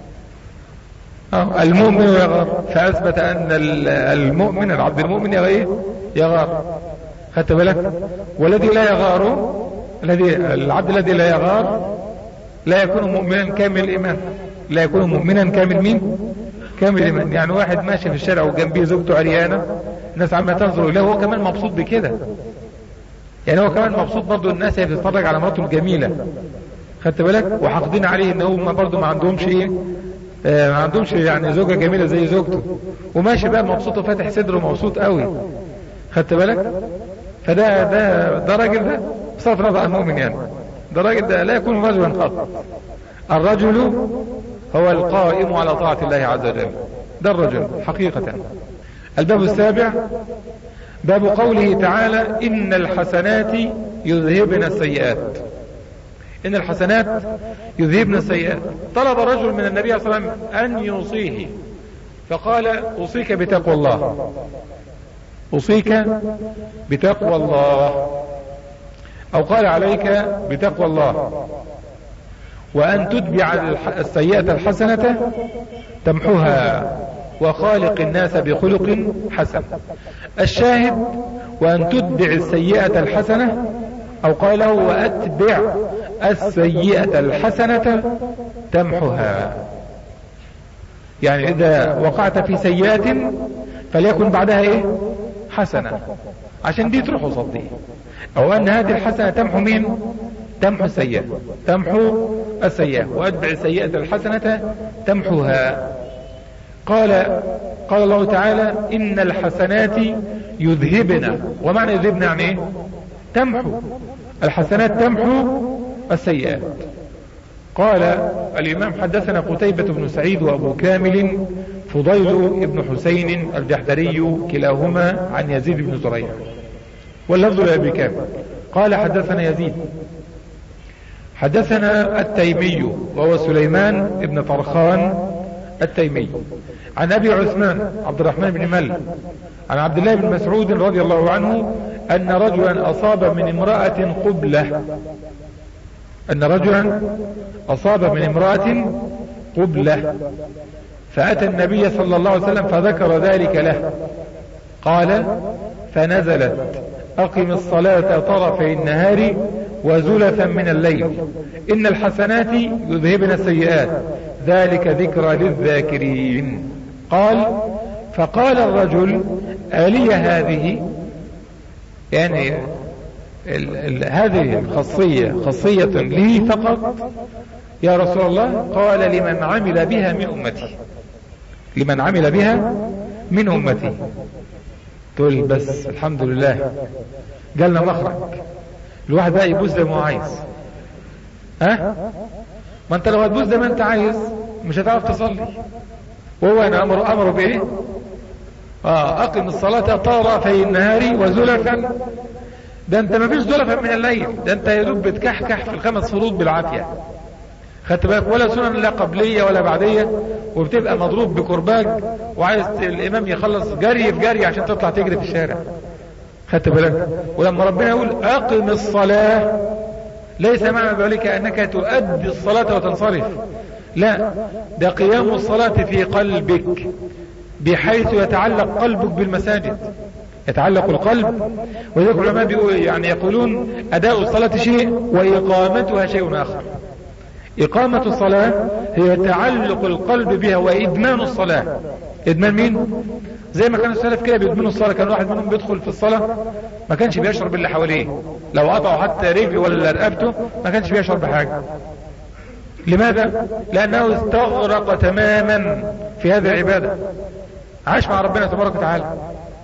اه المؤمن يغار، فاثبت ان المؤمن العبد المؤمن يغار. خدت بالك؟ والذي لا يغار، الذي العبد الذي لا يغار لا يكون مؤمنا كامل الايمان. لا يكون مؤمنا كامل مين؟ كامل الايمان. يعني واحد ماشي في الشارع وجنبيه زوجته عريانه، الناس عماله تنظر اليه وهو كمان مبسوط بكده. يعني هو كمان مبسوط برضه، الناس هي بتتفرج على مراته الجميله. خدت بالك؟ وحاقدين عليه ان هم برضه ما عندهمش ايه، آه ما عندهمش يعني زوجه جميله زي زوجته، وماشي بقى مبسوط وفاتح صدره مبسوط قوي. خدت بالك؟ فده ده ده راجل، ده بصرف النظر عن المؤمن يعني، ده راجل ده لا يكون رجلا قط. الرجل هو القائم على طاعة الله عز وجل، ده الرجل حقيقة. الباب السابع باب قوله تعالى إن الحسنات يذهبن السيئات. إن الحسنات يذهبن السيئات. طلب رجل من النبي صلى الله عليه وسلم أن يوصيه، فقال أوصيك بتقوى الله، أوصيك بتقوى الله، أو قال عليك بتقوى الله، وأن تتبع السيئة الحسنة تمحها، وخالق الناس بخلق حسن. الشاهد وأن تتبع السيئة الحسنة، أو قال وأتبع السيئة الحسنة تمحها. يعني إذا وقعت في سيئات فليكن بعدها إيه؟ حسنة، عشان دي تروح وصدي. أو أن هذه الحسنة تمحو مين؟ تمحو السيئة، تمحو السيئة، وأتبع السيئة الحسنة تمحوها. قال قال الله تعالى إن الحسنات يذهبن. ومعنى يذهبن يعني إيه؟ تمحو الحسنات، تمحو السيئات. قال الإمام حدثنا قتيبة بن سعيد وأبو كامل فضيل بن حسين الجحدري كلاهما عن يزيد بن زريع، واللفظ لأبي كامل. قال حدثنا يزيد حدثنا التيمي وهو سليمان بن طرخان التيمي عن أبي عثمان عبد الرحمن بن مل عن عبد الله بن مسعود رضي الله عنه أن رجلا أصاب من امرأة قبلة أن رجلا أصاب من امرأة قبلة فأتى النبي صلى الله عليه وسلم فذكر ذلك له. قال فنزلت أقم الصلاة طرفي النهار وزلفا من الليل إن الحسنات يذهبن السيئات ذلك ذكرى للذاكرين. قال فقال الرجل آلي هذه، يعني ال ال هذه الخاصية خاصية لي فقط يا رسول الله؟ قال لمن عمل بها من أمتي، لمن عمل بها من أمتي. تقول بس الحمد لله جالنا مخرج، الواحد بقى يبوس زي ما هو عايز. ها ما انت لو هتبوس زي ما انت عايز مش هتعرف تصلي. وهو انا امر امر بايه؟ اه اقم الصلاة طرفي النهار وزلفا. ده انت ما فيش زلفا من الليل، ده انت يا دوب بتكحكح في الخمس فروض بالعافية. خدت بالك؟ ولا سنن لا قبلية ولا بعدية، وبتبقى مضروب بكرباج وعايز الامام يخلص جري في جري عشان تطلع تجري في الشارع. خدت بالك؟ ولما ربنا يقول اقم الصلاة ليس معنى ذلك انك تؤدي الصلاة وتنصرف، لا، ده قيام الصلاة في قلبك بحيث يتعلق قلبك بالمساجد، يتعلق القلب. وذلك العلماء بيقول يعني يقولون اداء الصلاة شيء واقامتها شيء اخر. اقامة الصلاة هي تعلق القلب بها وادمان الصلاة. ادمان مين؟ زي ما كان السلف كده بيدمنوا الصلاة. كان واحد منهم بيدخل في الصلاة ما كانش بيشعر باللي حواليه، لو قطعوا حتى رجله ولا رقبته ما كانش بيشعر بحاجة. لماذا؟ لأنه استغرق تماما في هذه العبادة، عاش مع ربنا تبارك وتعالى.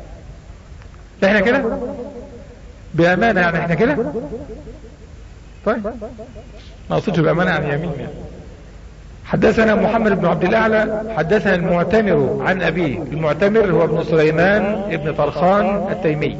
احنا كده بأمانة، يعني احنا كده طيب ما اقصدش بأمانة عن يمين يعني. حدثنا محمد بن عبد الأعلى حدثنا المعتمر عن أبيه. المعتمر هو ابن سليمان ابن طرخان التيمي.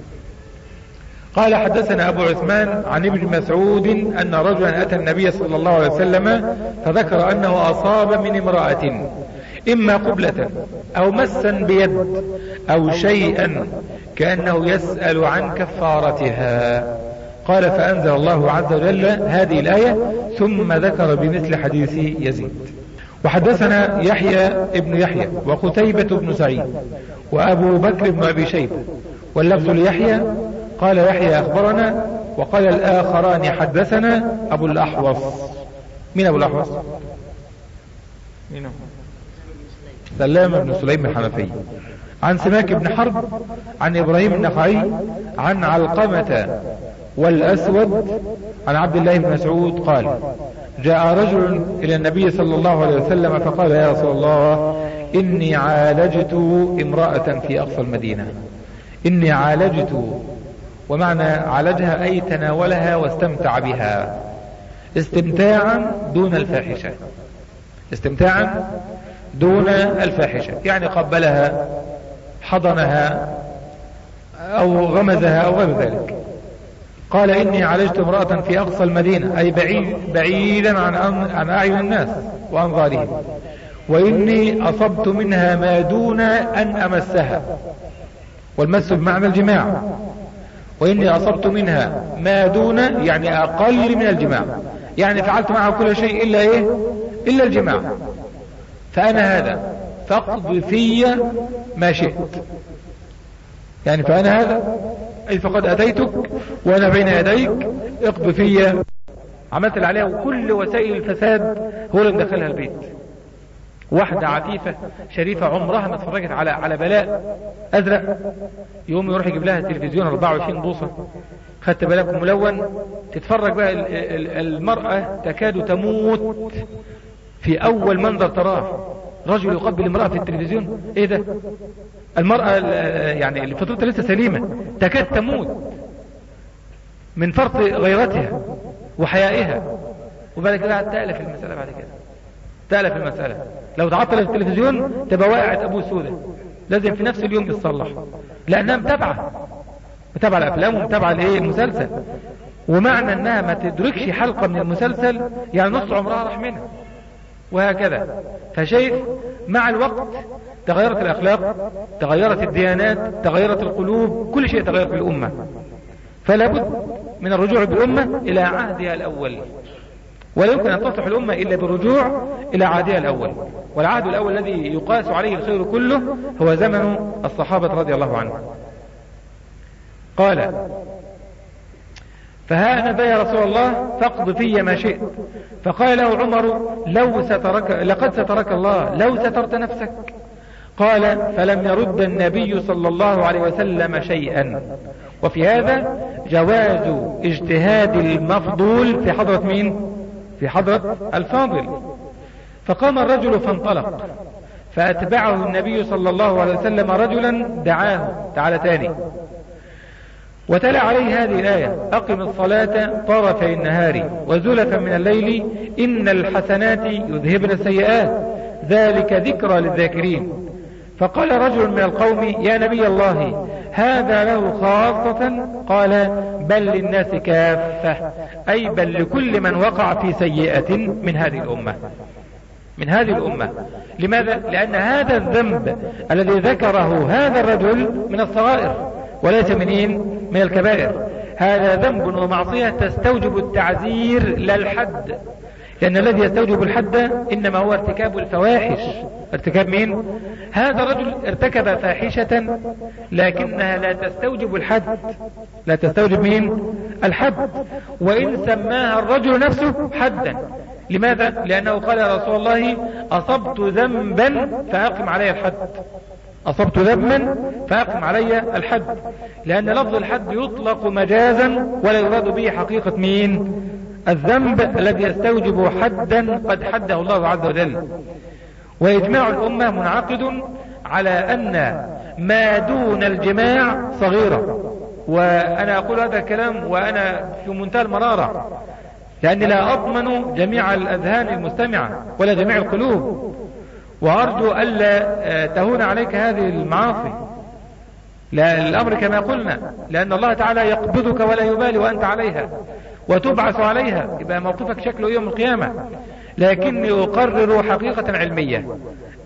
قال حدثنا أبو عثمان عن ابن مسعود أن رجلا أتى النبي صلى الله عليه وسلم فذكر أنه أصاب من امرأة. إما قبلة أو مسا بيد أو شيئا كأنه يسأل عن كفارتها. قال فأنزل الله عز وجل هذه الآية ثم ذكر بمثل حديث يزيد. وحدثنا يحيى ابن يحيى وقتيبة بن سعيد وأبو بكر بن أبي شيبة واللفظ ليحيى قال يحيى أخبرنا وقال الآخران حدثنا أبو الأحوص. من أبو الأحوص؟ سلام بن سليم الحنفي عن سماك بن حرب عن إبراهيم النخعي عن علقمة والأسود عن عبد الله بن مسعود قال جاء رجل إلى النبي صلى الله عليه وسلم فقال يا رسول الله إني عالجت امرأة في أقصى المدينة. إني عالجت، ومعنى عالجها أي تناولها واستمتع بها استمتاعا دون الفاحشة، استمتاعا دون الفاحشة، يعني قبلها حضنها أو غمزها أو غير ذلك. قال إني عالجت امرأة في أقصى المدينة أي بعيد بعيدا عن عن أعين الناس وأنظارهم، وإني أصبت منها ما دون أن أمسها، والمس بمعنى الجماع، وإني أصبت منها ما دون يعني أقل من الجماع، يعني فعلت معها كل شيء إلا إيه إلا الجماع، فأنا هذا فاقض في ما شئت، يعني فأنا هذا أي فقد أتيتك وأنا بين يديك اقض في. عملت اللي عليها وكل وسائل الفساد هو اللي مدخلها البيت. واحدة عفيفة شريفة عمرها ما اتفرجت على على بلاء أزرق، يوم يروح يجيب لها تلفزيون أربعة وعشرين بوصة، خدت بالكم ملون، تتفرج بقى المرأة تكاد تموت في أول منظر تراه، رجل يقبل امرأة في التلفزيون. ايه ده؟ المرأة يعني اللي فطرتها لسه سليمة تكاد تموت من فرط غيرتها وحيائها، وبعد كده تألف المسألة، بعد كده تألف المسألة. لو تعطل التلفزيون تبقى واقعة أبو سودة، لازم في نفس اليوم يتصلح، لأنها متابعة متابعة الأفلام ومتابعة الايه المسلسل، ومعنى أنها ما تدركش حلقة من المسلسل يعني نص عمرها راح منها، وهكذا. فشايف مع الوقت تغيرت الأخلاق، تغيرت الديانات، تغيرت القلوب، كل شيء تغير في الأمة، فلا بد من الرجوع بالأمة إلى عهدها الأول، ولا يمكن أن تصلح الأمة إلا بالرجوع إلى عهدها الأول. والعهد الأول الذي يقاس عليه الخير كله هو زمن الصحابة رضي الله عنهم. قال فها أنا ذا يا رسول الله فاقض في ما شئت. فقال له عمر لو سترك لقد سترك الله لو سترت نفسك. قال فلم يرد النبي صلى الله عليه وسلم شيئا. وفي هذا جواز اجتهاد المفضول في حضرة مين؟ في حضرة الفاضل. فقام الرجل فانطلق، فأتبعه النبي صلى الله عليه وسلم رجلا دعاه تعالى تاني، وتلا عليه هذه الآية أقم الصلاة طرفي النهار وزلفا من الليل إن الحسنات يذهبن السيئات ذلك ذكرى للذاكرين. فقال رجل من القوم يا نبي الله هذا له خاصة؟ قال بل للناس كافة، أي بل لكل من وقع في سيئة من هذه الأمة من هذه الأمة. لماذا؟ لأن هذا الذنب الذي ذكره هذا الرجل من الصغائر وليس منين من الكبائر. هذا ذنب ومعصية تستوجب التعزير لا الحد، لأن الذي يستوجب الحد إنما هو ارتكاب الفواحش. ارتكاب مين؟ هذا الرجل ارتكب فاحشة لكنها لا تستوجب الحد، لا تستوجب مين؟ الحد، وإن سماها الرجل نفسه حدا. لماذا؟ لأنه قال يا رسول الله أصبت ذنبا فأقم علي الحد، أصبت ذنبا فأقم علي الحد، لأن لفظ الحد يطلق مجازا ولا يراد به حقيقة مين؟ الذنب الذي يستوجب حدا قد حده الله عز وجل. وإجماع الأمة منعقد على أن ما دون الجماع صغيرة، وأنا أقول هذا الكلام وأنا في منتهى المرارة، لأني لا أضمن جميع الأذهان المستمعة ولا جميع القلوب، وأرجو ألا تهون عليك هذه المعاصي. لا الأمر كما قلنا، لأن الله تعالى يقبضك ولا يبالي وأنت عليها وتبعث عليها، يبقى موقفك شكله يوم القيامة. لكني أقرر حقيقة علمية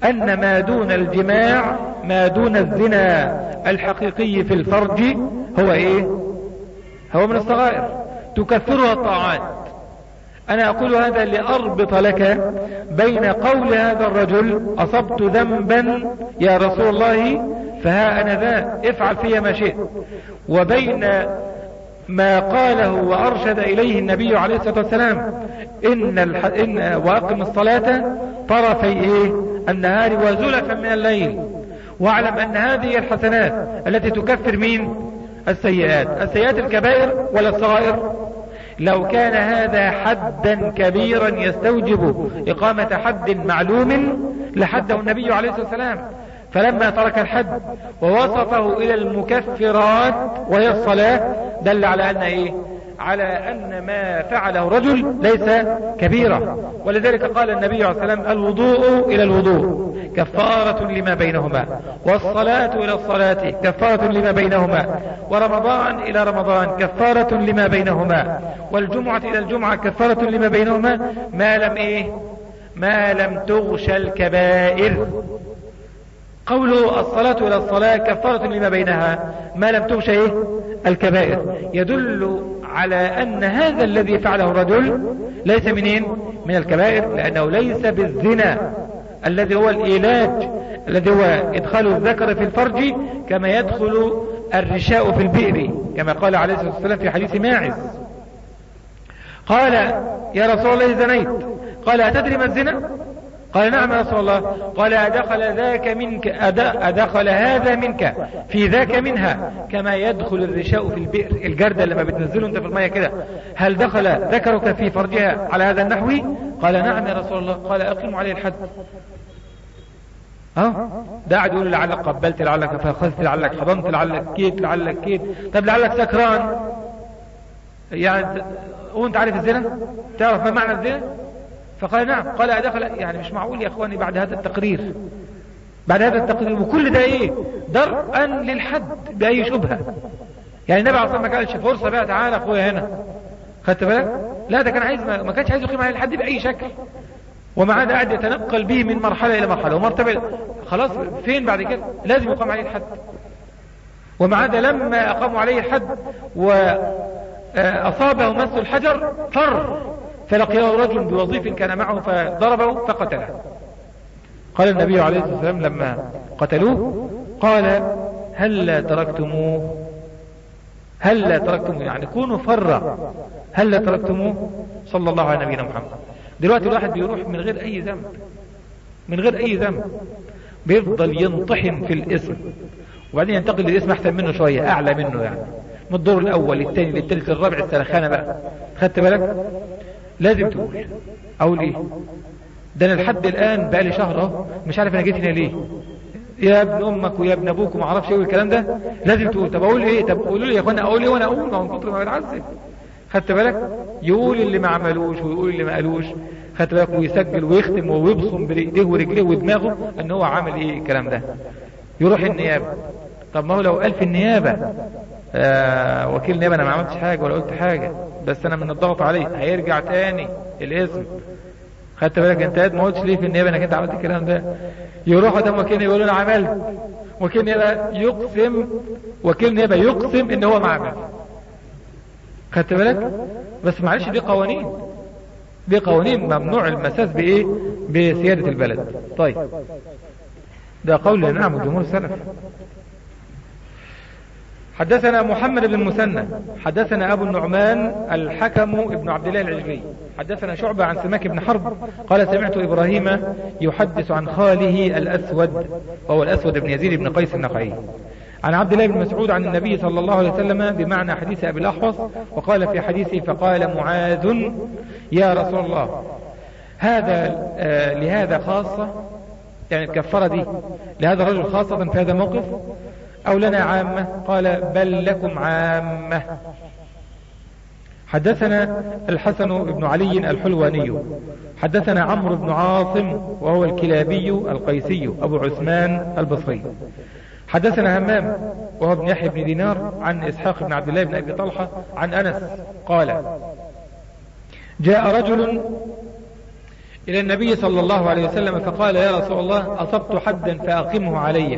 أن ما دون الجماع، ما دون الزنا الحقيقي في الفرج هو إيه؟ هو من الصغائر تكفرها الطاعات. أنا أقول هذا لأربط لك بين قول هذا الرجل أصبت ذنبا يا رسول الله فها أنا ذا افعل فيها ما شئت، وبين ما قاله وأرشد إليه النبي عليه الصلاة والسلام إن, الح... إن وأقم الصلاة طرفي إيه النهار وزلفا من الليل، واعلم أن هذه الحسنات التي تكفر مين؟ السيئات. السيئات الكبائر ولا الصغائر؟ لو كان هذا حدا كبيرا يستوجب إقامة حد معلوم لحده النبي عليه الصلاة والسلام، فلما ترك الحد ووصفه إلى المكفرات وهي الصلاة دل على أن إيه؟ على أن ما فعله رجل ليس كبيرا. ولذلك قال النبي عليه الصلاة والسلام الوضوء إلى الوضوء كفارة لما بينهما، والصلاة إلى الصلاة كفارة لما بينهما، ورمضان إلى رمضان كفارة لما بينهما، والجمعة إلى الجمعة كفارة لما بينهما ما لم إيه؟ ما لم تغشى الكبائر. قوله الصلاة إلى الصلاة كفارة لما بينها ما لم تغشى إيه؟ الكبائر، يدل على أن هذا الذي فعله الرجل ليس منين؟ من الكبائر، لأنه ليس بالزنا الذي هو الإيلاج الذي هو إدخال الذكر في الفرج كما يدخل الرشاء في البئر، كما قال عليه الصلاة والسلام في حديث ماعز. قال يا رسول الله زنيت، قال أتدري ما الزنا؟ قال نعم يا رسول الله. قال أدخل ذاك منك أدخل هذا منك في ذاك منها كما يدخل الرشاء في البئر، الجردة لما بتنزله انت في المية كده، هل دخل ذكرك في فرجها على هذا النحو؟ قال نعم يا رسول الله. قال أقيم عليه الحد. ها ده قاعد يقول لعلك قبلت، لعلك فاخذت، لعلك حضنت، لعلك كيت، لعلك كيت. طب لعلك سكران، يعني وانت عارف الزنا؟ تعرف ما معنى الزنا؟ فقال نعم. قال أدخل، يعني مش معقول يا اخواني بعد هذا التقرير، بعد هذا التقرير وكل ده ايه؟ درءا للحد بأي شبهة. يعني النبي عليه الصلاة والسلام ما قالش فرصة بقى تعالى اخويا هنا، خدت بالك؟ لا ده كان عايز، ما كانش عايز يقيم عليه الحد بأي شكل، ومع هذا قاعد يتنقل به من مرحلة إلى مرحلة ومرتبة، خلاص فين بعد كده؟ لازم يقام عليه الحد. ومع هذا لما أقاموا عليه الحد وأصابه مس الحجر فر، فلقيه رجل بوظيف كان معه فضربه فقتله. قال النبي عليه الصلاة والسلام لما قتلوه قال هل تركتموه، هل تركتموه، يعني كونوا فرا، هل تركتموه صلى الله على نبينا محمد. دلوقتي الواحد بيروح من غير أي ذنب، من غير أي ذنب بيفضل ينطحن في الاسم، وبعدين ينتقل للاسم أحسن منه شوية، أعلى منه، يعني من الدور الأول للثاني للثالث للرابع السلخانة بقى، خدت بالك؟ لازم تقول أقول إيه؟ ده أنا لحد الآن بقى لي شهر أهو مش عارف أنا جيت هنا ليه، يا ابن أمك ويا ابن أبوك وما أعرفش إيه والكلام ده. لازم تقول. طب أقول إيه؟ طب قولوا لي يا أخوانا، أقول إيه وأنا أقول؟ ما هو من كتر ما بتعذب، خدت بالك؟ يقول اللي ما عملوش ويقول اللي ما قالوش، خدت بالك؟ ويسجل ويختم ويبصم بإيديه ورجليه ودماغه أن هو عامل إيه الكلام ده. يروح النيابة. طب ما هو لو قال في النيابة آه وكيل نيابة أنا ما عملتش حاجة ولا قلت حاجة، بس أنا من الضغط عليه، هيرجع تاني الاسم، خدت بالك؟ أنت قاعد ما قلتش ليه في النيابة أنك أنت عملت الكلام ده. يروح قدام وكيل يقول أنا عملت، وكيل نيابة يقسم، وكيل نيابة يقسم إن هو ما عمل، خدت بالك؟ بس معلش دي قوانين، دي قوانين ممنوع المساس بإيه؟ بسيادة البلد. طيب ده قول نعم جمهور السلف. حدثنا محمد بن المثنى حدثنا أبو النعمان الحكم ابن عبد الله العجلي حدثنا شعبة عن سماك بن حرب قال سمعت إبراهيم يحدث عن خاله الأسود وهو الأسود بن يزيد بن قيس النخعي عن عبد الله بن مسعود عن النبي صلى الله عليه وسلم بمعنى حديث أبي الأحوص، وقال في حديثه فقال معاذ يا رسول الله هذا آه لهذا خاصة، يعني الكفارة دي لهذا الرجل خاصة في هذا الموقف أو لنا عامة؟ قال بل لكم عامة. حدثنا الحسن بن علي الحلواني حدثنا عمرو بن عاصم وهو الكلابي القيسي أبو عثمان البصري حدثنا همام وهو ابن يحيى بن دينار عن إسحاق بن عبد الله بن أبي طلحة عن أنس قال جاء رجل إلى النبي صلى الله عليه وسلم فقال يا رسول الله أصبت حدا فأقمه علي.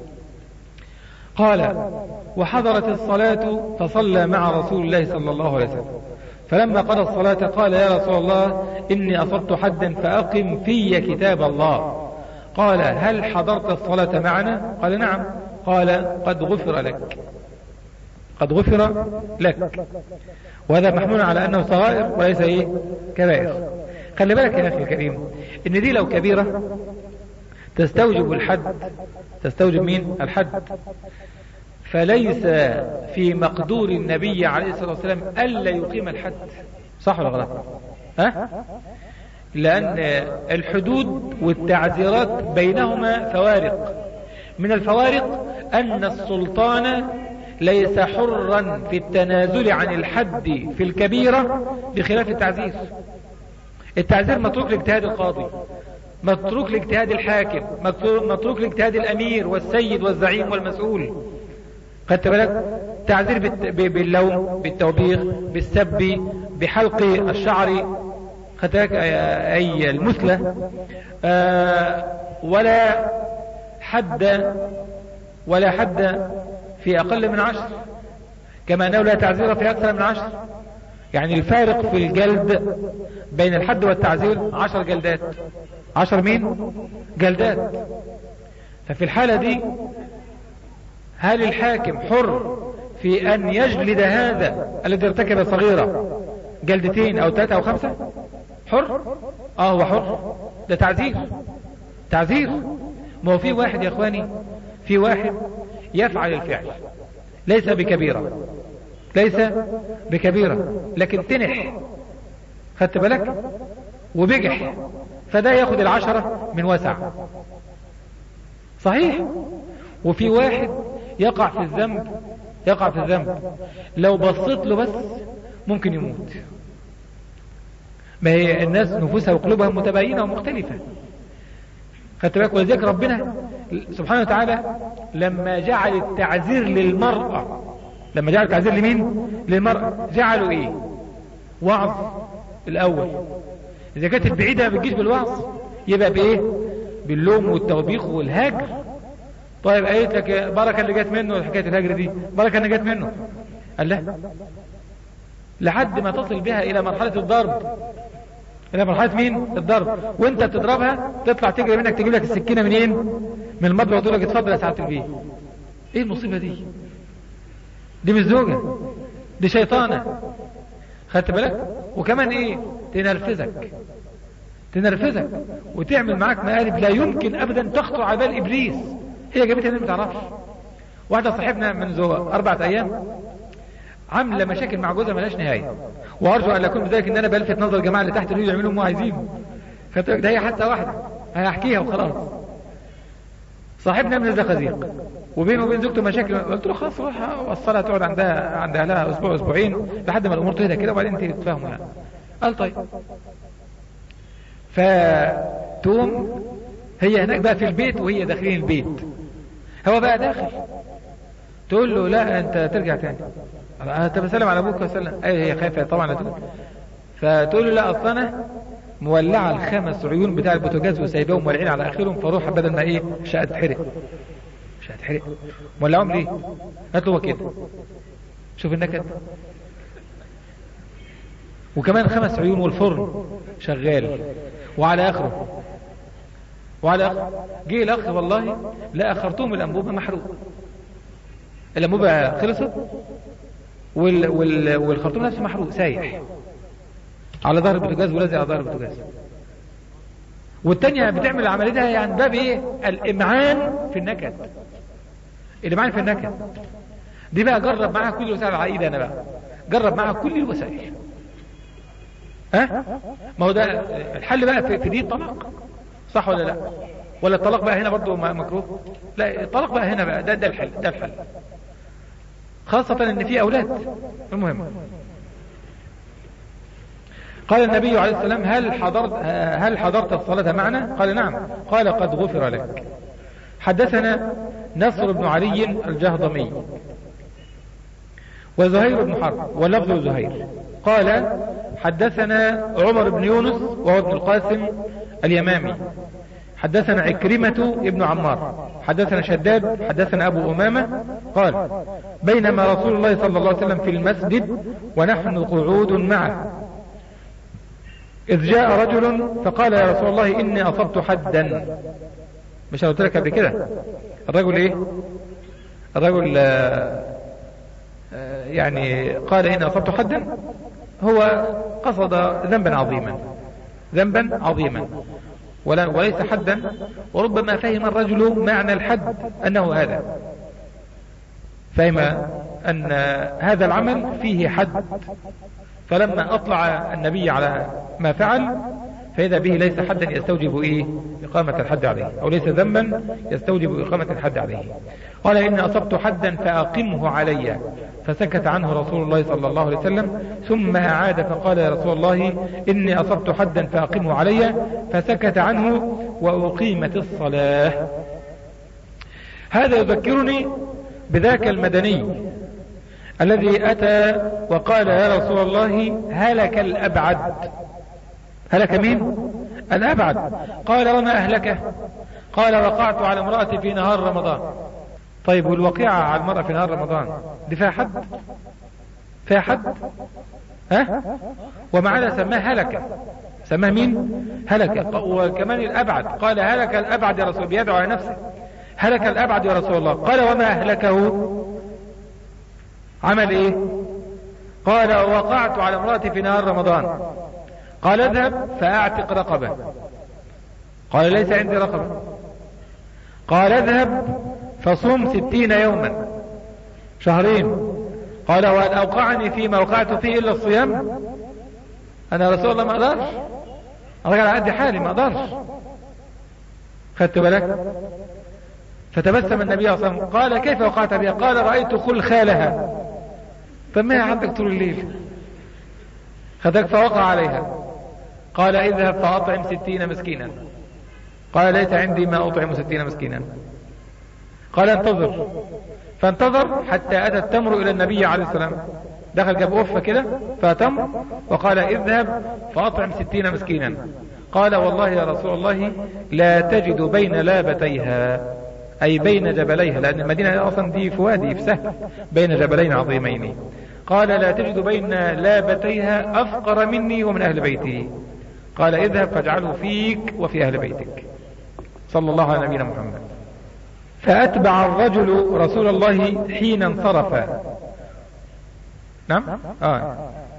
قال وحضرت الصلاة فصلى مع رسول الله صلى الله عليه وسلم، فلما قضى الصلاة قال يا رسول الله إني أصبت حدا فأقم في كتاب الله. قال هل حضرت الصلاة معنا؟ قال نعم. قال قد غفر لك، قد غفر لك. وهذا محمول على أنه صغائر وليس إيه كبائر. خلي بالك يا أخي الكريم إن دي لو كبيرة تستوجب الحد، تستوجب مين؟ الحد. فليس في مقدور النبي عليه الصلاة والسلام ألا يقيم الحد، صح ولا غلط؟ ها؟ لأن الحدود والتعزيرات بينهما فوارق. من الفوارق أن السلطان ليس حرا في التنازل عن الحد في الكبيرة بخلاف التعزير. التعزير متروك لاجتهاد القاضي، متروك لاجتهاد الحاكم، متروك لاجتهاد الأمير والسيد والزعيم والمسؤول. خدت بالك؟ تعزير باللوم، بالتوبيخ، بالسب، بحلق الشعر، خدت بالك؟ أي المثلة. آه ولا حد ولا حد في أقل من عشر، كما أنه لا تعزير في أكثر من عشر. يعني الفارق في الجلد بين الحد والتعزير عشر جلدات. عشر مين؟ جلدات. ففي الحالة دي هل الحاكم حر في أن يجلد هذا الذي ارتكب صغيرة جلدتين أو ثلاثة أو خمسة؟ حر؟ آه هو حر. ده تعزير، تعزير. ما هو في واحد يا أخواني، في واحد يفعل الفعل ليس بكبيرة، ليس بكبيرة لكن تنح، خدت بالك؟ وبجح، فده ياخد العشرة من وسع، صحيح. وفي واحد يقع في الذنب، يقع في الذنب لو بصيت له بس ممكن يموت. ما هي الناس نفوسها وقلوبها متباينة ومختلفة، خدت بالك؟ ولذلك ربنا سبحانه وتعالى لما جعل التعزير للمرأة، لما جعل التعزير لمين؟ للمرأة، جعلوا ايه؟ وعظ الاول. اذا كانت البعيدة ما بتجيش بالوعظ يبقى بايه؟ باللوم والتوبيخ والهجر. طيب قالت لك بركة اللي جات منه حكاية الهجر دي، بركة اللي جات منه، قال لا، لحد ما تصل بها الى مرحلة الضرب، الى مرحلة مين؟ الضرب. وانت بتضربها تطلع تجري منك تجيب لك السكينة منين؟ من المطبخ وتقول لك اتفضل يا سعادة البيه. ايه المصيبة دي؟ دي مش زوجة، دي شيطانة، خدت بالك؟ وكمان ايه؟ تنرفزك، تنرفزك وتعمل معاك مقالب لا يمكن ابدا تخطر على بال ابليس. هي جابتها ليه ما تعرفش. واحدة صاحبنا منذ اربعة ايام عامله مشاكل مع جوزها ملهاش نهايه، وارجو ان اكون بذلك ان انا بلفت نظر الجماعه اللي تحت اللي يعملوا ما عايزين. ده هي حتى واحده هحكيها وخلاص. صاحبنا من الزقازيق وبينه وبين زوجته مشاكل، قلت له خلاص روح وصلها تقعد عندها عند اهلها اسبوع اسبوعين لحد ما الامور تهدى كده وبعدين انت تتفاهموا يعني. قال طيب. فتقوم هي هناك بقى في البيت وهي داخلين البيت، هو بقى داخل، تقول له لا انت ترجع تاني، انت بسلم على ابوك وسلم. اي هي خايفه طبعا تقول، فتقول له لا اصل انا مولعه الخمس عيون بتاع البوتاجاز وسايباهم مولعين على اخرهم، فاروح بدل ما ايه مش هتحرق، مش هتحرق مولعهم ليه؟ قالت له هو كده، شوف النكد. وكمان خمس عيون والفرن شغال وعلى اخره وعلى اخره. جه الاخ والله لا اخرتهم الانبوبه محروق، الانبوبه خلصت وال وال والخرطوم نفسه محروق سايح على ظهر البوتاجاز ولازق على ظهر البوتاجاز. والتانية بتعمل عمليتها يعني باب ايه؟ الامعان في النكد، الامعان في النكد دي بقى جرب معاها كل الوسائل العائلة. انا بقى جرب معاها كل الوسائل، ها؟ ما هو ده الحل بقى في, في دي الطلاق، صح ولا لا؟ ولا الطلاق بقى هنا برضو مكروه؟ لا الطلاق بقى هنا بقى ده ده الحل، ده الحل، خاصة ان في اولاد. المهم قال النبي عليه السلام هل حضرت هل حضرت الصلاة معنا؟ قال نعم. قال قد غفر لك. حدثنا نصر بن علي الجهضمي وزهير بن حرب ولفظ زهير قال حدثنا عمر بن يونس وهو ابن القاسم اليمامي، حدثنا عكرمة ابن عمار، حدثنا شداد، حدثنا أبو أمامة قال بينما رسول الله صلى الله عليه وسلم في المسجد ونحن قعود معه إذ جاء رجل فقال يا رسول الله إني أصبت حدا. مش قلت لك قبل كده الرجل إيه؟ الرجل آه آه يعني قال إني أصبت حدا، هو قصد ذنبا عظيما، ذنبا عظيما وليس حدا، وربما فهم الرجل معنى الحد أنه هذا، فهم أن هذا العمل فيه حد، فلما أطلع النبي على ما فعل فإذا به ليس حدا يستوجب إيه؟ إقامة الحد عليه، أو ليس ذنبا يستوجب إقامة الحد عليه. قال إن أصبت حدا فأقمه علي، فسكت عنه رسول الله صلى الله عليه وسلم، ثم أعاد فقال يا رسول الله إني أصبت حدا فأقمه علي، فسكت عنه وأقيمت الصلاة. هذا يذكرني بذاك المدني الذي أتى وقال يا رسول الله هلك الأبعد. هلك مين؟ الأبعد. قال وما أهلكه؟ قال وقعت على امرأتي في نهار رمضان. طيب والوقيعة على المرأة في نهار رمضان دي فيها حد؟ فيها حد؟ ها؟ ومعنا سماه هلك، سماه مين؟ هلك. وكمان الأبعد قال هلك الأبعد يا رسول، بيدعو على نفسه هلك الأبعد يا رسول الله. قال وما أهلكه؟ عمل ايه؟ قال وقعت على امرأتي في نهار رمضان. قال اذهب فاعتق رقبة. قال ليس عندي رقبة. قال اذهب فصم ستين يوما، شهرين. قال وأن أوقعني فيما وقعت فيه إلا الصيام؟ أنا رسول الله ما أقدرش، أرجع على قد حالي ما أقدرش. خدت بالك؟ فتبسم النبي صلى الله عليه وسلم قال كيف وقعت بها؟ قال رأيت خلخالها، فما عندك طول الليل خدك فوقع عليها. قال اذهب فأطعم ستين مسكينا. قال ليس عندي ما أطعم ستين مسكينا. قال انتظر، فانتظر حتى أتى التمر إلى النبي عليه السلام، دخل جاب أفة كده فأتمر وقال اذهب فأطعم ستين مسكينا. قال والله يا رسول الله لا تجد بين لابتيها، أي بين جبليها، لأن المدينة أصلا دي في وادي في سهل بين جبلين عظيمين. قال لا تجد بين لابتيها أفقر مني ومن أهل بيتي. قال اذهب فاجعله فيك وفي أهل بيتك. صلى الله على نبينا محمد. فأتبع الرجل رسول الله حين انصرف. نعم آه.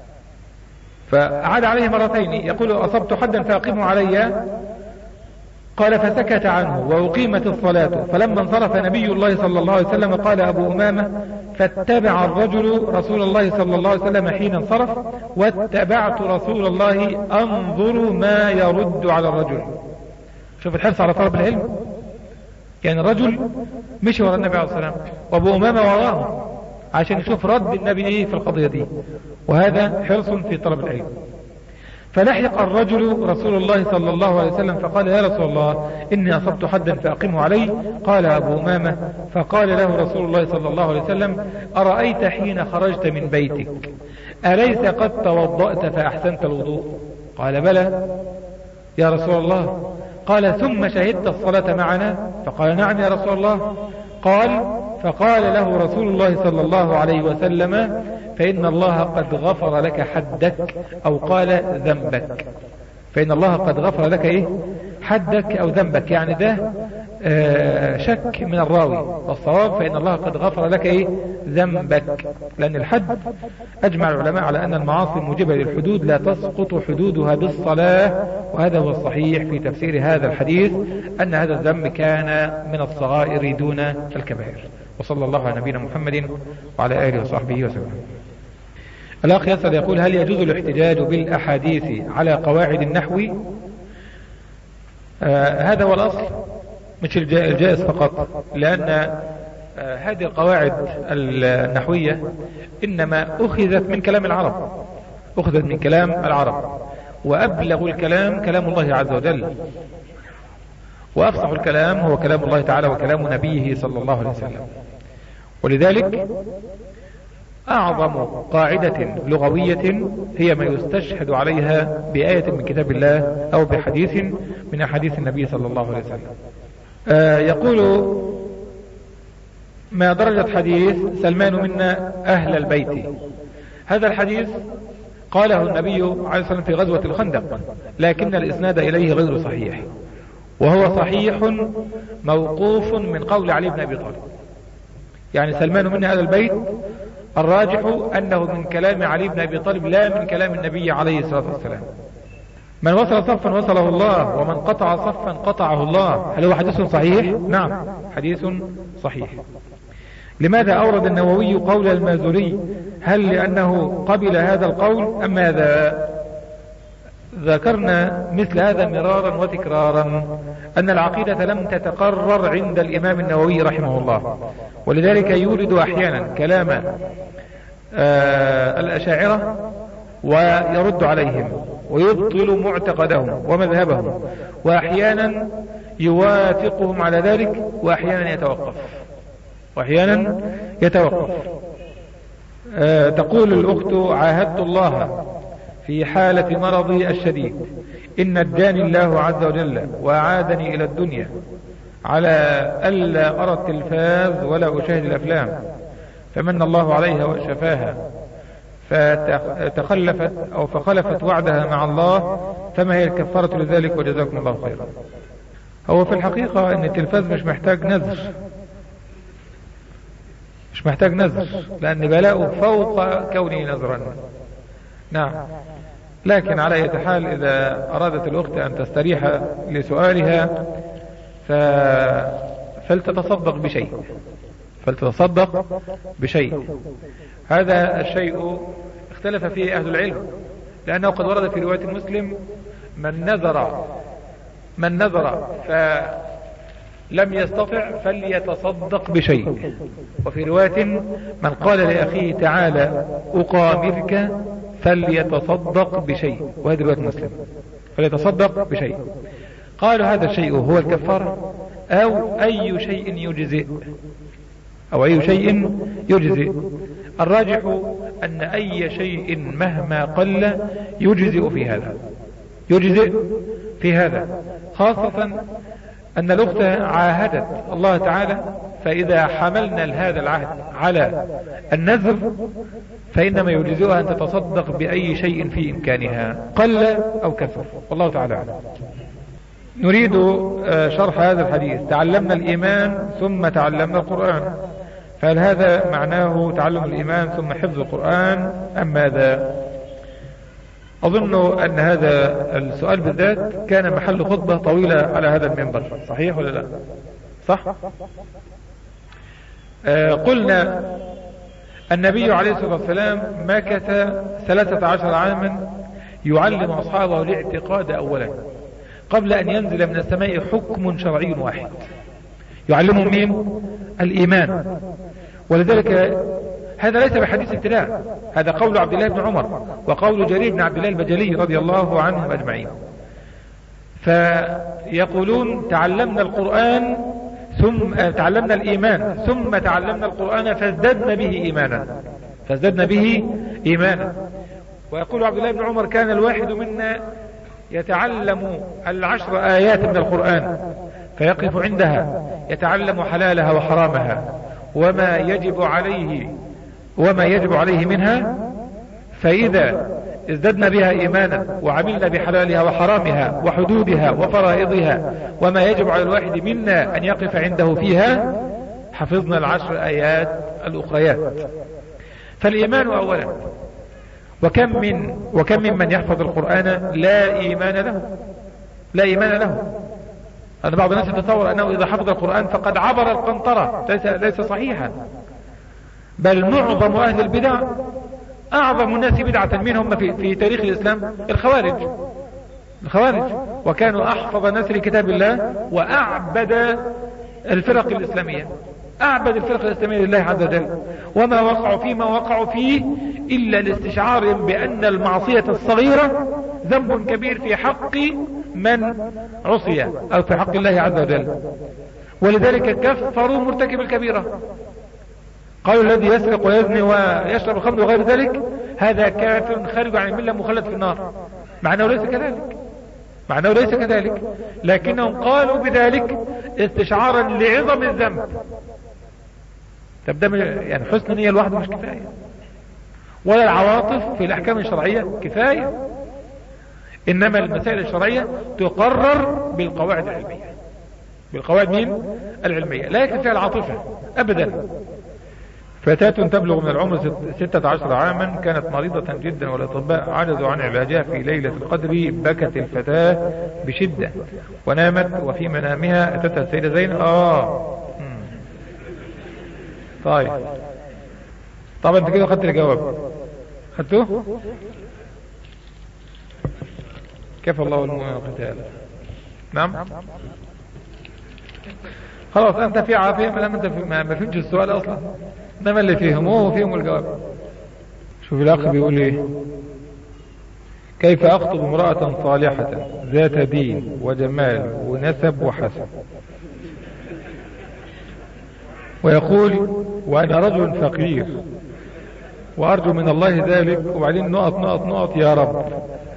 فعاد عليه مرتين يقول أصبت حدا فأقيموا علي. قال فسكت عنه وأقيمت الصلاة. فلما انصرف نبي الله صلى الله عليه وسلم قال أبو أمامة فاتبع الرجل رسول الله صلى الله عليه وسلم حين انصرف، واتبعت رسول الله أنظر ما يرد على الرجل. شوف الحرص على طلب العلم، يعني الرجل مشي وراء النبي عليه الصلاة والسلام وأبو أمامة وراه عشان يشوف رد النبي ايه في القضية دي، وهذا حرص في طلب العلم. فلحق الرجل رسول الله صلى الله عليه وسلم فقال يا رسول الله إني أصبت حدا فأقمه علي. قال أبو أمامة فقال له رسول الله صلى الله عليه وسلم أرأيت حين خرجت من بيتك أليس قد توضأت فأحسنت الوضوء؟ قال بلى يا رسول الله. قال ثم شهدت الصلاة معنا؟ فقال نعم يا رسول الله. قال فقال له رسول الله صلى الله عليه وسلم فإن الله قد غفر لك حدك، أو قال ذنبك. فإن الله قد غفر لك إيه؟ حدك أو ذنبك، يعني ده آه شك من الراوي، والصواب فإن الله قد غفر لك إيه؟ ذنبك، لأن الحد أجمع العلماء على أن المعاصي الموجبة للحدود لا تسقط حدودها بالصلاة، وهذا هو الصحيح في تفسير هذا الحديث، أن هذا الذنب كان من الصغائر دون الكبائر. وصلى الله على نبينا محمد وعلى آله وصحبه وسلم. الأخ يسأل يقول هل يجوز الاحتجاج بالأحاديث على قواعد النحو؟ آه هذا هو الأصل، مش الجائز فقط، لأن آه هذه القواعد النحوية إنما أخذت من كلام العرب، أخذت من كلام العرب، وأبلغ الكلام كلام الله عز وجل، وأفصح الكلام هو كلام الله تعالى وكلام نبيه صلى الله عليه وسلم. ولذلك أعظم قاعدة لغوية هي ما يستشهد عليها بآية من كتاب الله أو بحديث من أحاديث النبي صلى الله عليه وسلم. آه يقول: ما درجة حديث سلمان منا أهل البيت؟ هذا الحديث قاله النبي عليه الصلاة والسلام في غزوة الخندق، لكن الإسناد إليه غير صحيح، وهو صحيح موقوف من قول علي بن أبي طالب. يعني سلمان منا أهل البيت الراجح أنه من كلام علي بن أبي طالب لا من كلام النبي عليه الصلاة والسلام. من وصل صفا وصله الله، ومن قطع صفا قطعه الله. هل هو حديث صحيح؟ نعم، حديث صحيح. لماذا أورد النووي قول المازري؟ هل لأنه قبل هذا القول أم ماذا؟ ذكرنا مثل هذا مرارا وتكرارا أن العقيدة لم تتقرر عند الإمام النووي رحمه الله، ولذلك يورد أحيانا كلام آه الأشاعرة ويرد عليهم ويبطل معتقدهم ومذهبهم، وأحيانا يوافقهم على ذلك، وأحيانا يتوقف وأحيانا يتوقف آه تقول الأخت: عاهدت الله في حالة مرضي الشديد إن اداني الله عز وجل وأعادني إلى الدنيا على ألا أرى التلفاز ولا أشاهد الأفلام، فمن الله عليها وشفاها، فتخلفت أو فخلفت وعدها مع الله، فما هي الكفارة لذلك؟ وجزاكم الله خيرا. هو في الحقيقة أن التلفاز مش محتاج نذر، مش محتاج نذر، لأن بلاؤه فوق كونه نذرا. نعم، لكن على أي حال إذا أرادت الأخت أن تستريح لسؤالها ف... فلتتصدق بشيء فلتتصدق بشيء هذا الشيء اختلف فيه أهل العلم، لأنه قد ورد في رواية مسلم: من نذر من نذر فلم يستطع فليتصدق بشيء. وفي رواية: من قال لأخيه تعالى أقامرك فليتصدق بشيء. وهذه رواية مسلم: فليتصدق بشيء. قالوا هذا الشيء هو الكفارة أو أي شيء يجزئ أو أي شيء يجزئ. الراجح أن أي شيء مهما قل يجزئ في هذا يجزئ في هذا خاصة أن الأخت عاهدت الله تعالى، فإذا حملنا هذا العهد على النذر فإنما يجزئها أن تتصدق بأي شيء في إمكانها قل أو كثر، والله تعالى أعلم. نريد شرح هذا الحديث: تعلمنا الإيمان ثم تعلمنا القرآن، فهل هذا معناه تعلم الإيمان ثم حفظ القرآن أم ماذا؟ أظن أن هذا السؤال بالذات كان محل خطبة طويلة على هذا المنبر، صحيح ولا لا؟ صح؟ آه قلنا النبي عليه الصلاة والسلام مكث ثلاثة عشر عاما يعلم أصحابه الاعتقاد أولا قبل أن ينزل من السماء حكم شرعي واحد يعلمهم مين؟ الإيمان. ولذلك هذا ليس بحديث ابتلاء، هذا قول عبد الله بن عمر وقول جرير بن عبد الله البجلي رضي الله عنهم أجمعين. فيقولون: تعلمنا القرآن ثم تعلمنا الإيمان ثم تعلمنا القرآن فازددنا به إيمانا فازددنا به إيمانا. ويقول عبد الله بن عمر: كان الواحد منا يتعلم العشر آيات من القرآن فيقف عندها يتعلم حلالها وحرامها وما يجب عليه وما يجب عليه منها، فإذا ازددنا بها إيمانا وعملنا بحلالها وحرامها وحدودها وفرائضها وما يجب على الواحد منا أن يقف عنده فيها، حفظنا العشر آيات الأخريات. فالإيمان أولا. وكم من وكم ممن يحفظ القرآن لا إيمان له لا إيمان له أن بعض الناس يتصور أنه إذا حفظ القرآن فقد عبر القنطرة. ليس, ليس صحيحا، بل معظم أهل البدع أعظم الناس بدعة منهم في, في تاريخ الإسلام الخوارج الخوارج وكانوا أحفظ الناس لكتاب الله وأعبد الفرق الإسلامية أعبد الفرق الإسلامية لله عز وجل، وما وقعوا فيما وقعوا فيه إلا لاستشعار بأن المعصية الصغيرة ذنب كبير في حق من عصي أو في حق الله عز وجل، ولذلك كفروا مرتكب الكبيرة قالوا الذي يسرق ويزني ويشرب الخمر وغير ذلك هذا كافر خارج عن الملة مخلد في النار، مع انه ليس كذلك، مع انه ليس كذلك، لكنهم قالوا بذلك استشعارا لعظم الذنب. طب ده يعني حسن النية لوحده مش كفاية، ولا العواطف في الاحكام الشرعية كفاية، انما المسائل الشرعية تقرر بالقواعد العلمية، بالقواعد مين العلمية، لا يكفي العاطفة ابدا. فتاة تبلغ من العمر ستة عشر عاما كانت مريضة جدا والاطباء عجزوا عن علاجها. في ليلة القدر بكت الفتاة بشدة ونامت، وفي منامها اتتها السيدة زينب. اه مم. طيب طبعا انت كده خدت الجواب، خدتوه؟ كيف الله المؤمن قتال. نعم خلاص انت في عافية، ما انت في ما فهمتش السؤال اصلا، انما اللي فهموه فيهم الجواب. شوف الاخ بيقول ايه: كيف اخطب امرأة صالحة ذات دين وجمال ونسب وحسب، ويقول وانا رجل فقير وارجو من الله ذلك، وبعدين نقط نقط نقط يا رب.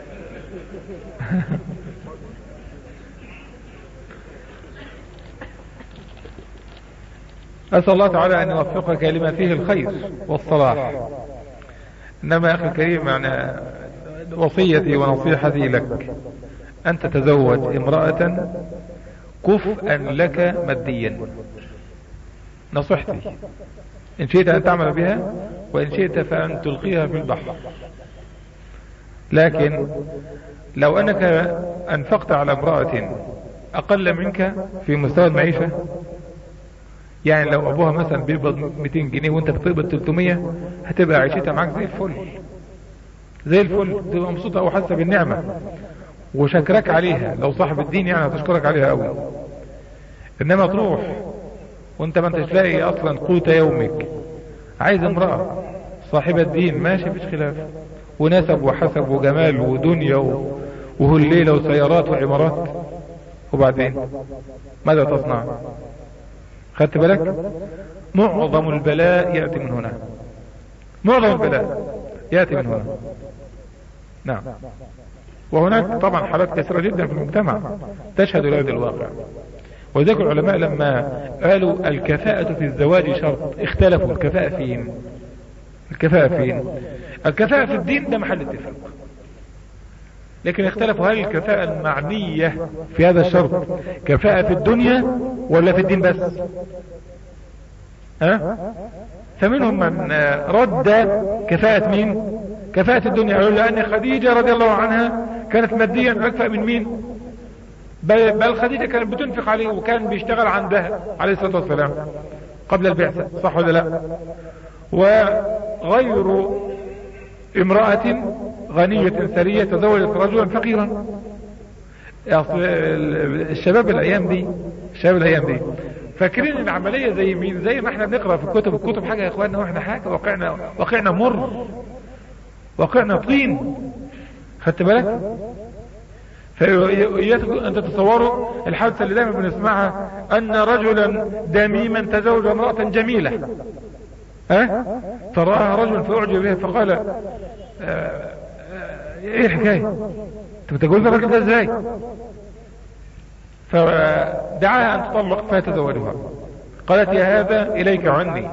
أسأل الله تعالى أن يوفقك لما فيه الخير والصلاح. إنما أخي الكريم يعني وصيتي ونصيحتي لك أن تتزوج امرأة كفءا لك ماديا، نصيحتي. إن شئت أن تعمل بها، وإن شئت فأن تلقيها في البحر. لكن لو أنك أنفقت على امرأة أقل منك في مستوى المعيشة، يعني لو ابوها مثلا بيقبض مئتين جنيه وانت بتقبض ثلاثمية، هتبقى عيشتها معاك زي الفل زي الفل، تبقى مبسوطه وحاسه بالنعمه وشكرك عليها. لو صاحب الدين يعني هتشكرك عليها قوي. انما تروح وانت ما انتش لاقي اصلا قوت يومك، عايز امراه صاحبه دين، ماشي مفيش خلاف، ونسب وحسب وجمال ودنيا وهليله وسيارات وعمارات، وبعدين ماذا تصنع؟ خدت بالك؟ معظم البلاء يأتي من هنا، معظم البلاء يأتي من هنا. نعم. وهناك طبعا حالات كثيرة جدا في المجتمع تشهد لهذا الواقع. وذلك العلماء لما قالوا الكفاءة في الزواج شرط، اختلفوا الكفاءة فين؟ الكفاءة فين؟ الكفاءة في الدين ده محل اتفاق، لكن اختلفوا هل الكفاءة المعنية في هذا الشرط كفاءة في الدنيا ولا في الدين بس؟ ها؟ فمنهم من رد كفاءة مين؟ كفاءة الدنيا، قالوا لأن خديجة رضي الله عنها كانت ماديا أكفأ من مين؟ بل, بل خديجة كانت بتنفق عليه وكان بيشتغل عندها عليه الصلاة والسلام قبل البعثة، صح ولا لا؟ وغير امرأة غنية ثرية تزوجت رجلا فقيرا. الشباب الايام دي الشباب الايام دي فاكرين العملية زي مين؟ زي ما احنا بنقرأ في الكتب، الكتب حاجة يا اخواننا واحنا حاجة، واقعنا واقعنا مر، واقعنا طين. خدت بالك؟ فإياكم ان تتصوروا الحادثة اللي دائما بنسمعها ان رجلا دميما تزوج امرأة جميلة، ها؟ فرآها رجل فأعجب بها فقال آه آه ايه الحكاية؟ انت بتقول الراجل ده ازاي؟ فدعاها ان تطلق فتزوجها. قالت يا هذا اليك عني،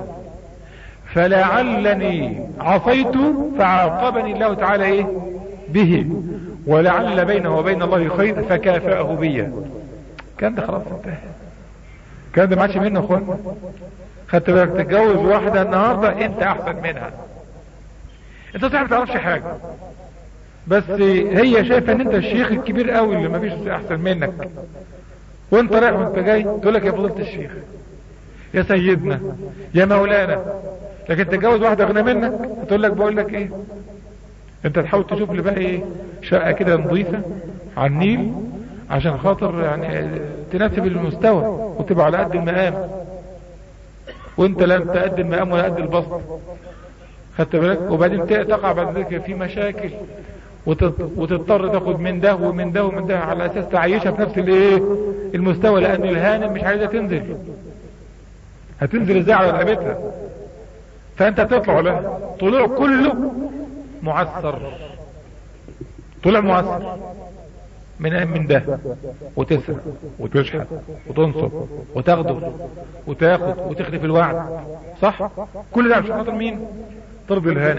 فلعلني عصيت فعاقبني الله تعالى ايه به، ولعل بينه وبين الله خير فكافأه بي. كان ده خلاص انتهى، كان ده ما عادش منه اخوان. خدت بالك؟ تتجوز واحدة النهاردة انت احسن منها، انت صحيح ما تعرفش حاجة، بس هي شايفة ان انت الشيخ الكبير قوي اللي ما فيش احسن منك، وانت رايح وانت جاي تقول لك يا فضيلة الشيخ، يا سيدنا، يا مولانا. لكن تتجوز واحدة اغنى منك تقول لك بقول لك ايه، انت تحاول تشوف لي بقى ايه شقة كده نظيفة على النيل عشان خاطر يعني تناسب المستوى وتبقى على قد المقام، وانت لا انت قد المقام ولا قد البسط. خدت بالك؟ وبعدين تقع بعد ذلك في مشاكل وتضطر تاخد من ده ومن ده ومن ده على اساس تعيشها في نفس الايه المستوى، لان الهانم مش عايزه تنزل. هتنزل ازاي على رقبتها؟ فانت تطلع له طلوع كله معسر، طلع معسر من من ده، وتسرق وتشحت وتنصب وتغدر وتاخد وتخلف الوعد، صح؟ كل ده عشان خاطر مين؟ ترضي الهاني.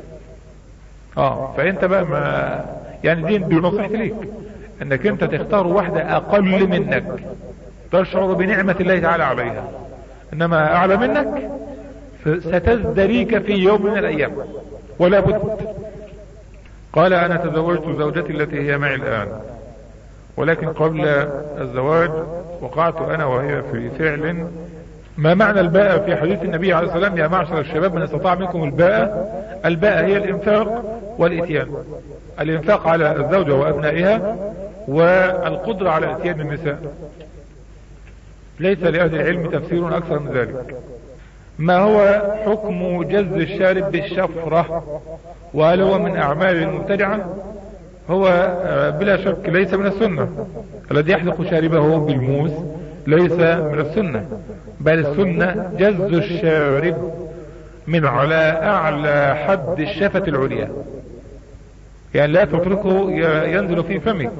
اه فانت بقى ما يعني دي, دي نصيحتي ليك، انك انت تختار واحدة اقل منك تشعر بنعمة الله تعالى عليها، انما اعلى منك ستزدريك في يوم من الايام ولا بد. قال انا تزوجت زوجتي التي هي معي الان، ولكن قبل الزواج وقعت انا وهي في فعل. ما معنى الباء في حديث النبي عليه الصلاة والسلام؟ يا معشر الشباب من استطاع منكم الباء. الباء هي الانفاق والاتيان، الانفاق على الزوجة وابنائها والقدرة على اتيان النساء. ليس لأهل العلم تفسير اكثر من ذلك. ما هو حكم جز الشارب بالشفرة، وهل هو من اعمال المبتدعة؟ هو بلا شك ليس من السنة. الذي يحلق شاربه بالموس ليس من السنة، بل السنة جز الشارب من على اعلى حد الشفة العليا، يعني لا تتركه ينزل في فمك.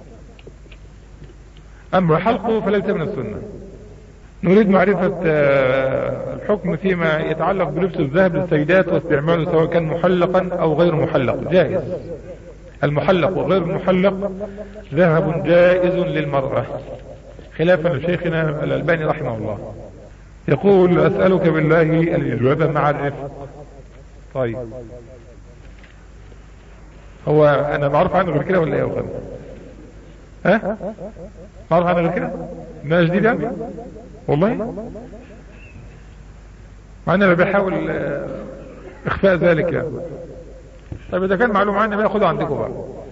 اما حلقه فليس من السنة. نريد معرفة الحكم فيما يتعلق بلبس الذهب للسيدات واستعماله سواء كان محلقا او غير محلق. جائز، المحلق وغير المحلق ذهب جائز للمرأة، خلافا لشيخنا الألباني رحمه الله. يقول أسألك بالله الإجابة مع الرفق. طيب هو أنا معروف عنه غير كده ولا إيه يا أخوان؟ ها؟ معروف عنه غير كده؟ ما جديد يعني؟ والله؟ مع أن أنا بحاول إخفاء ذلك يعني. طيب إذا كان معلوم عني ما يأخذها عندكم بقى.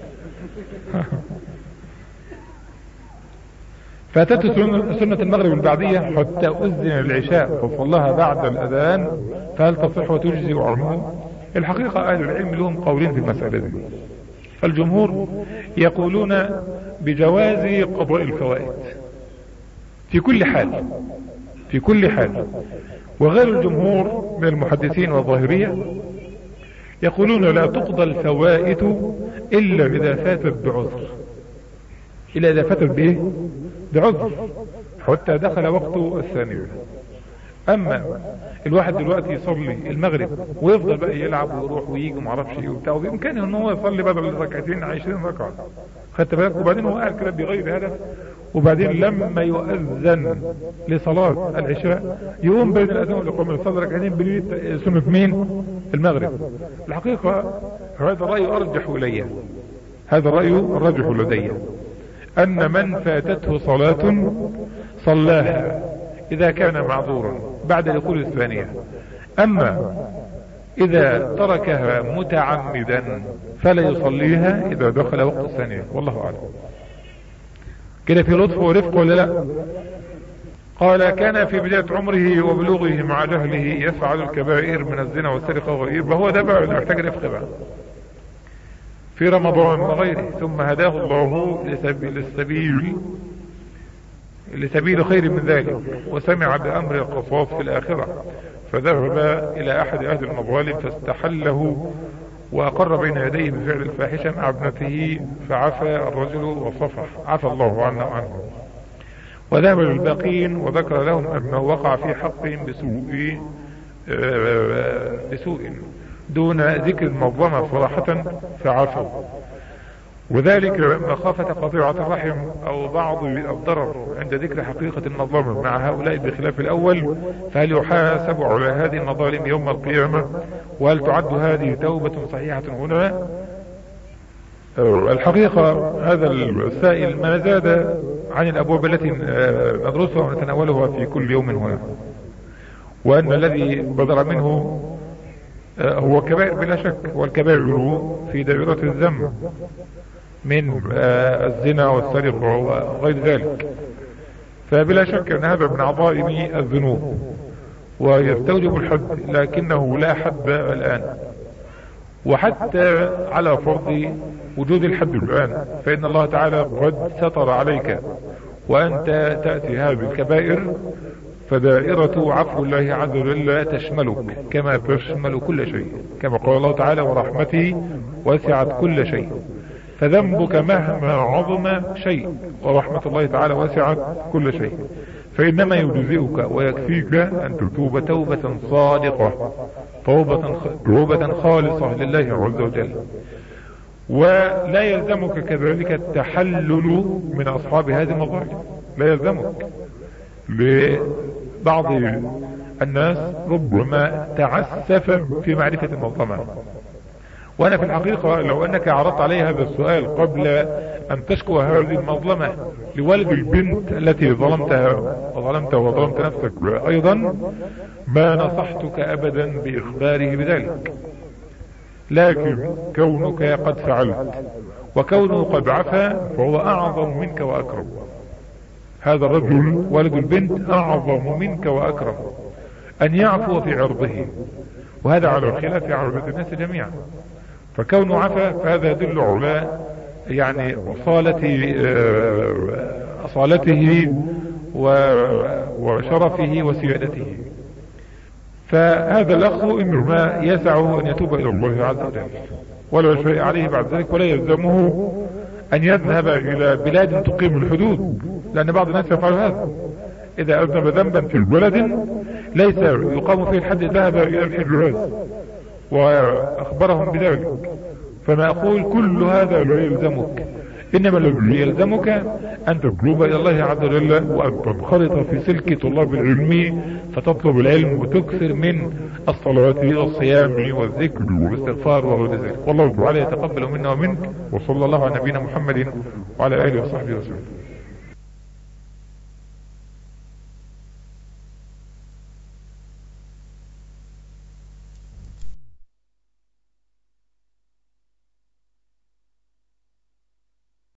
فاتته سنة المغرب البعدية حتى أذن العشاء فصلها بعد الأذان، فهل تصح وتجزي عنه؟ الحقيقة أهل العلم لهم قولين في المسألة دي. فالجمهور يقولون بجواز قضاء الفوائد في كل حال، في كل حال. وغير الجمهور من المحدثين والظاهرية يقولون لا تقضى الفوائد إلا إذا فاتت بعذر، إلا إذا فاتت بإيه؟ بعذر، حتى دخل وقت الثانية. أما الواحد دلوقتي يصلي المغرب ويفضل بقى يلعب ويروح ويجي ومعرفش ايه وبتاع، وبإمكانه ان هو يصلي بدل ركعتين عشرين ركعة، خدت بالك؟ وبعدين هو قاعد كده بغير هدف، وبعدين لما يؤذن لصلاة العشاء يقوم بين الأذان والإقامة يصلي ركعتين بنية سنة مين؟ المغرب. الحقيقة هذا الرأي أرجح إلي، هذا الرأي الراجح لدي، أن من فاتته صلاة صلاها إذا كان معذورا بعد دخول الثانية. أما إذا تركها متعمدا فلا يصليها إذا دخل وقت الثانية، والله أعلم. كده في لطف ورفق ولا لا؟ قال كان في بداية عمره وبلوغه مع جهله يفعل الكبائر من الزنا والسرقة وغيره، فهو ده بقى اللي محتاج رفق بقى في رمضان وغيره، ثم هداه الله لسبيل, للسبيل لسبيل خير من ذلك، وسمع بأمر القصاص في الآخرة، فذهب إلى أحد أهل المظالم فاستحله وأقر بين يديه بفعل الفاحشة مع ابنته، فعفى الرجل وصفح، عفى الله عنه عنه. وذهب للباقين وذكر لهم أنه وقع في حقهم بسوء بسوء دون ذكر المظلمة صراحة فعفوا، وذلك مخافة قطيعة الرحم أو بعض الضرر عند ذكر حقيقة المظلمة مع هؤلاء بخلاف الأول. فهل يحاسب على هذه المظالم يوم القيامة؟ وهل تعد هذه توبة صحيحة هنا؟ الحقيقة هذا السائل ما زاد عن الأبواب التي ندرسها ونتناولها في كل يوم هنا، وأن الذي بدر منه هو كبائر بلا شك، والكبائر في دائرة الذنب من الزنا والسرقة وغير ذلك، فبلا شك أن هذا من عظائم الذنوب ويستوجب الحد، لكنه لا حد الآن. وحتى على فرض وجود الحد الآن فإن الله تعالى قد ستر عليك وأنت تأتي هذه الكبائر، فدائرة عفو الله عز وجل تشملك كما تشمل كل شيء، كما قال الله تعالى ورحمتي وسعت كل شيء. فذنبك مهما عظم شيء ورحمة الله تعالى وسعت كل شيء، فإنما يجزئك ويكفيك أن تتوب توبة صادقة، توبة توبة خالصة لله عز وجل. ولا يلزمك كذلك التحلل من أصحاب هذه المظاهر، لا يلزمك. لبعض الناس ربما تعسف في معرفة المظلمة، وانا في الحقيقة لو انك عرضت علي هذا السؤال قبل ان تشكو هذه المظلمة لوالد البنت التي ظلمتها وظلمتها وظلمت نفسك ايضا، ما نصحتك ابدا باخباره بذلك. لكن كونك قد فعلت وكونه قد عفا فهو اعظم منك واكرم. هذا الرجل والد البنت اعظم منك واكرم ان يعفو في عرضه، وهذا على خلاف عرض الناس جميعا. فكونه عفا فهذا يدل على يعني أصالة أصالته وشرفه وسيادته. فهذا الأخ إنما يسعه أن يتوب إلى الله عز وجل ولا شيء عليه بعد ذلك، ولا يلزمه أن يذهب إلى بلاد تقيم الحدود، لأن بعض الناس يفعل هذا. إذا أذنب ذنبا في البلد ليس يقام فيه الحد ذهب إلى الحجاز وأخبرهم بذلك. فما أقول كل هذا لا يلزمك، إنما الذي يلزمك أن تتوب إلى الله عز وجل وأن تنخرط في سلك طلاب العلم، فتطلب العلم وتكثر من الصلاة والصيام والذكر والاستغفار وغير ذلك. والله تعالى يتقبل منا ومنك، وصلى الله على نبينا محمد وعلى آله وصحبه وسلم.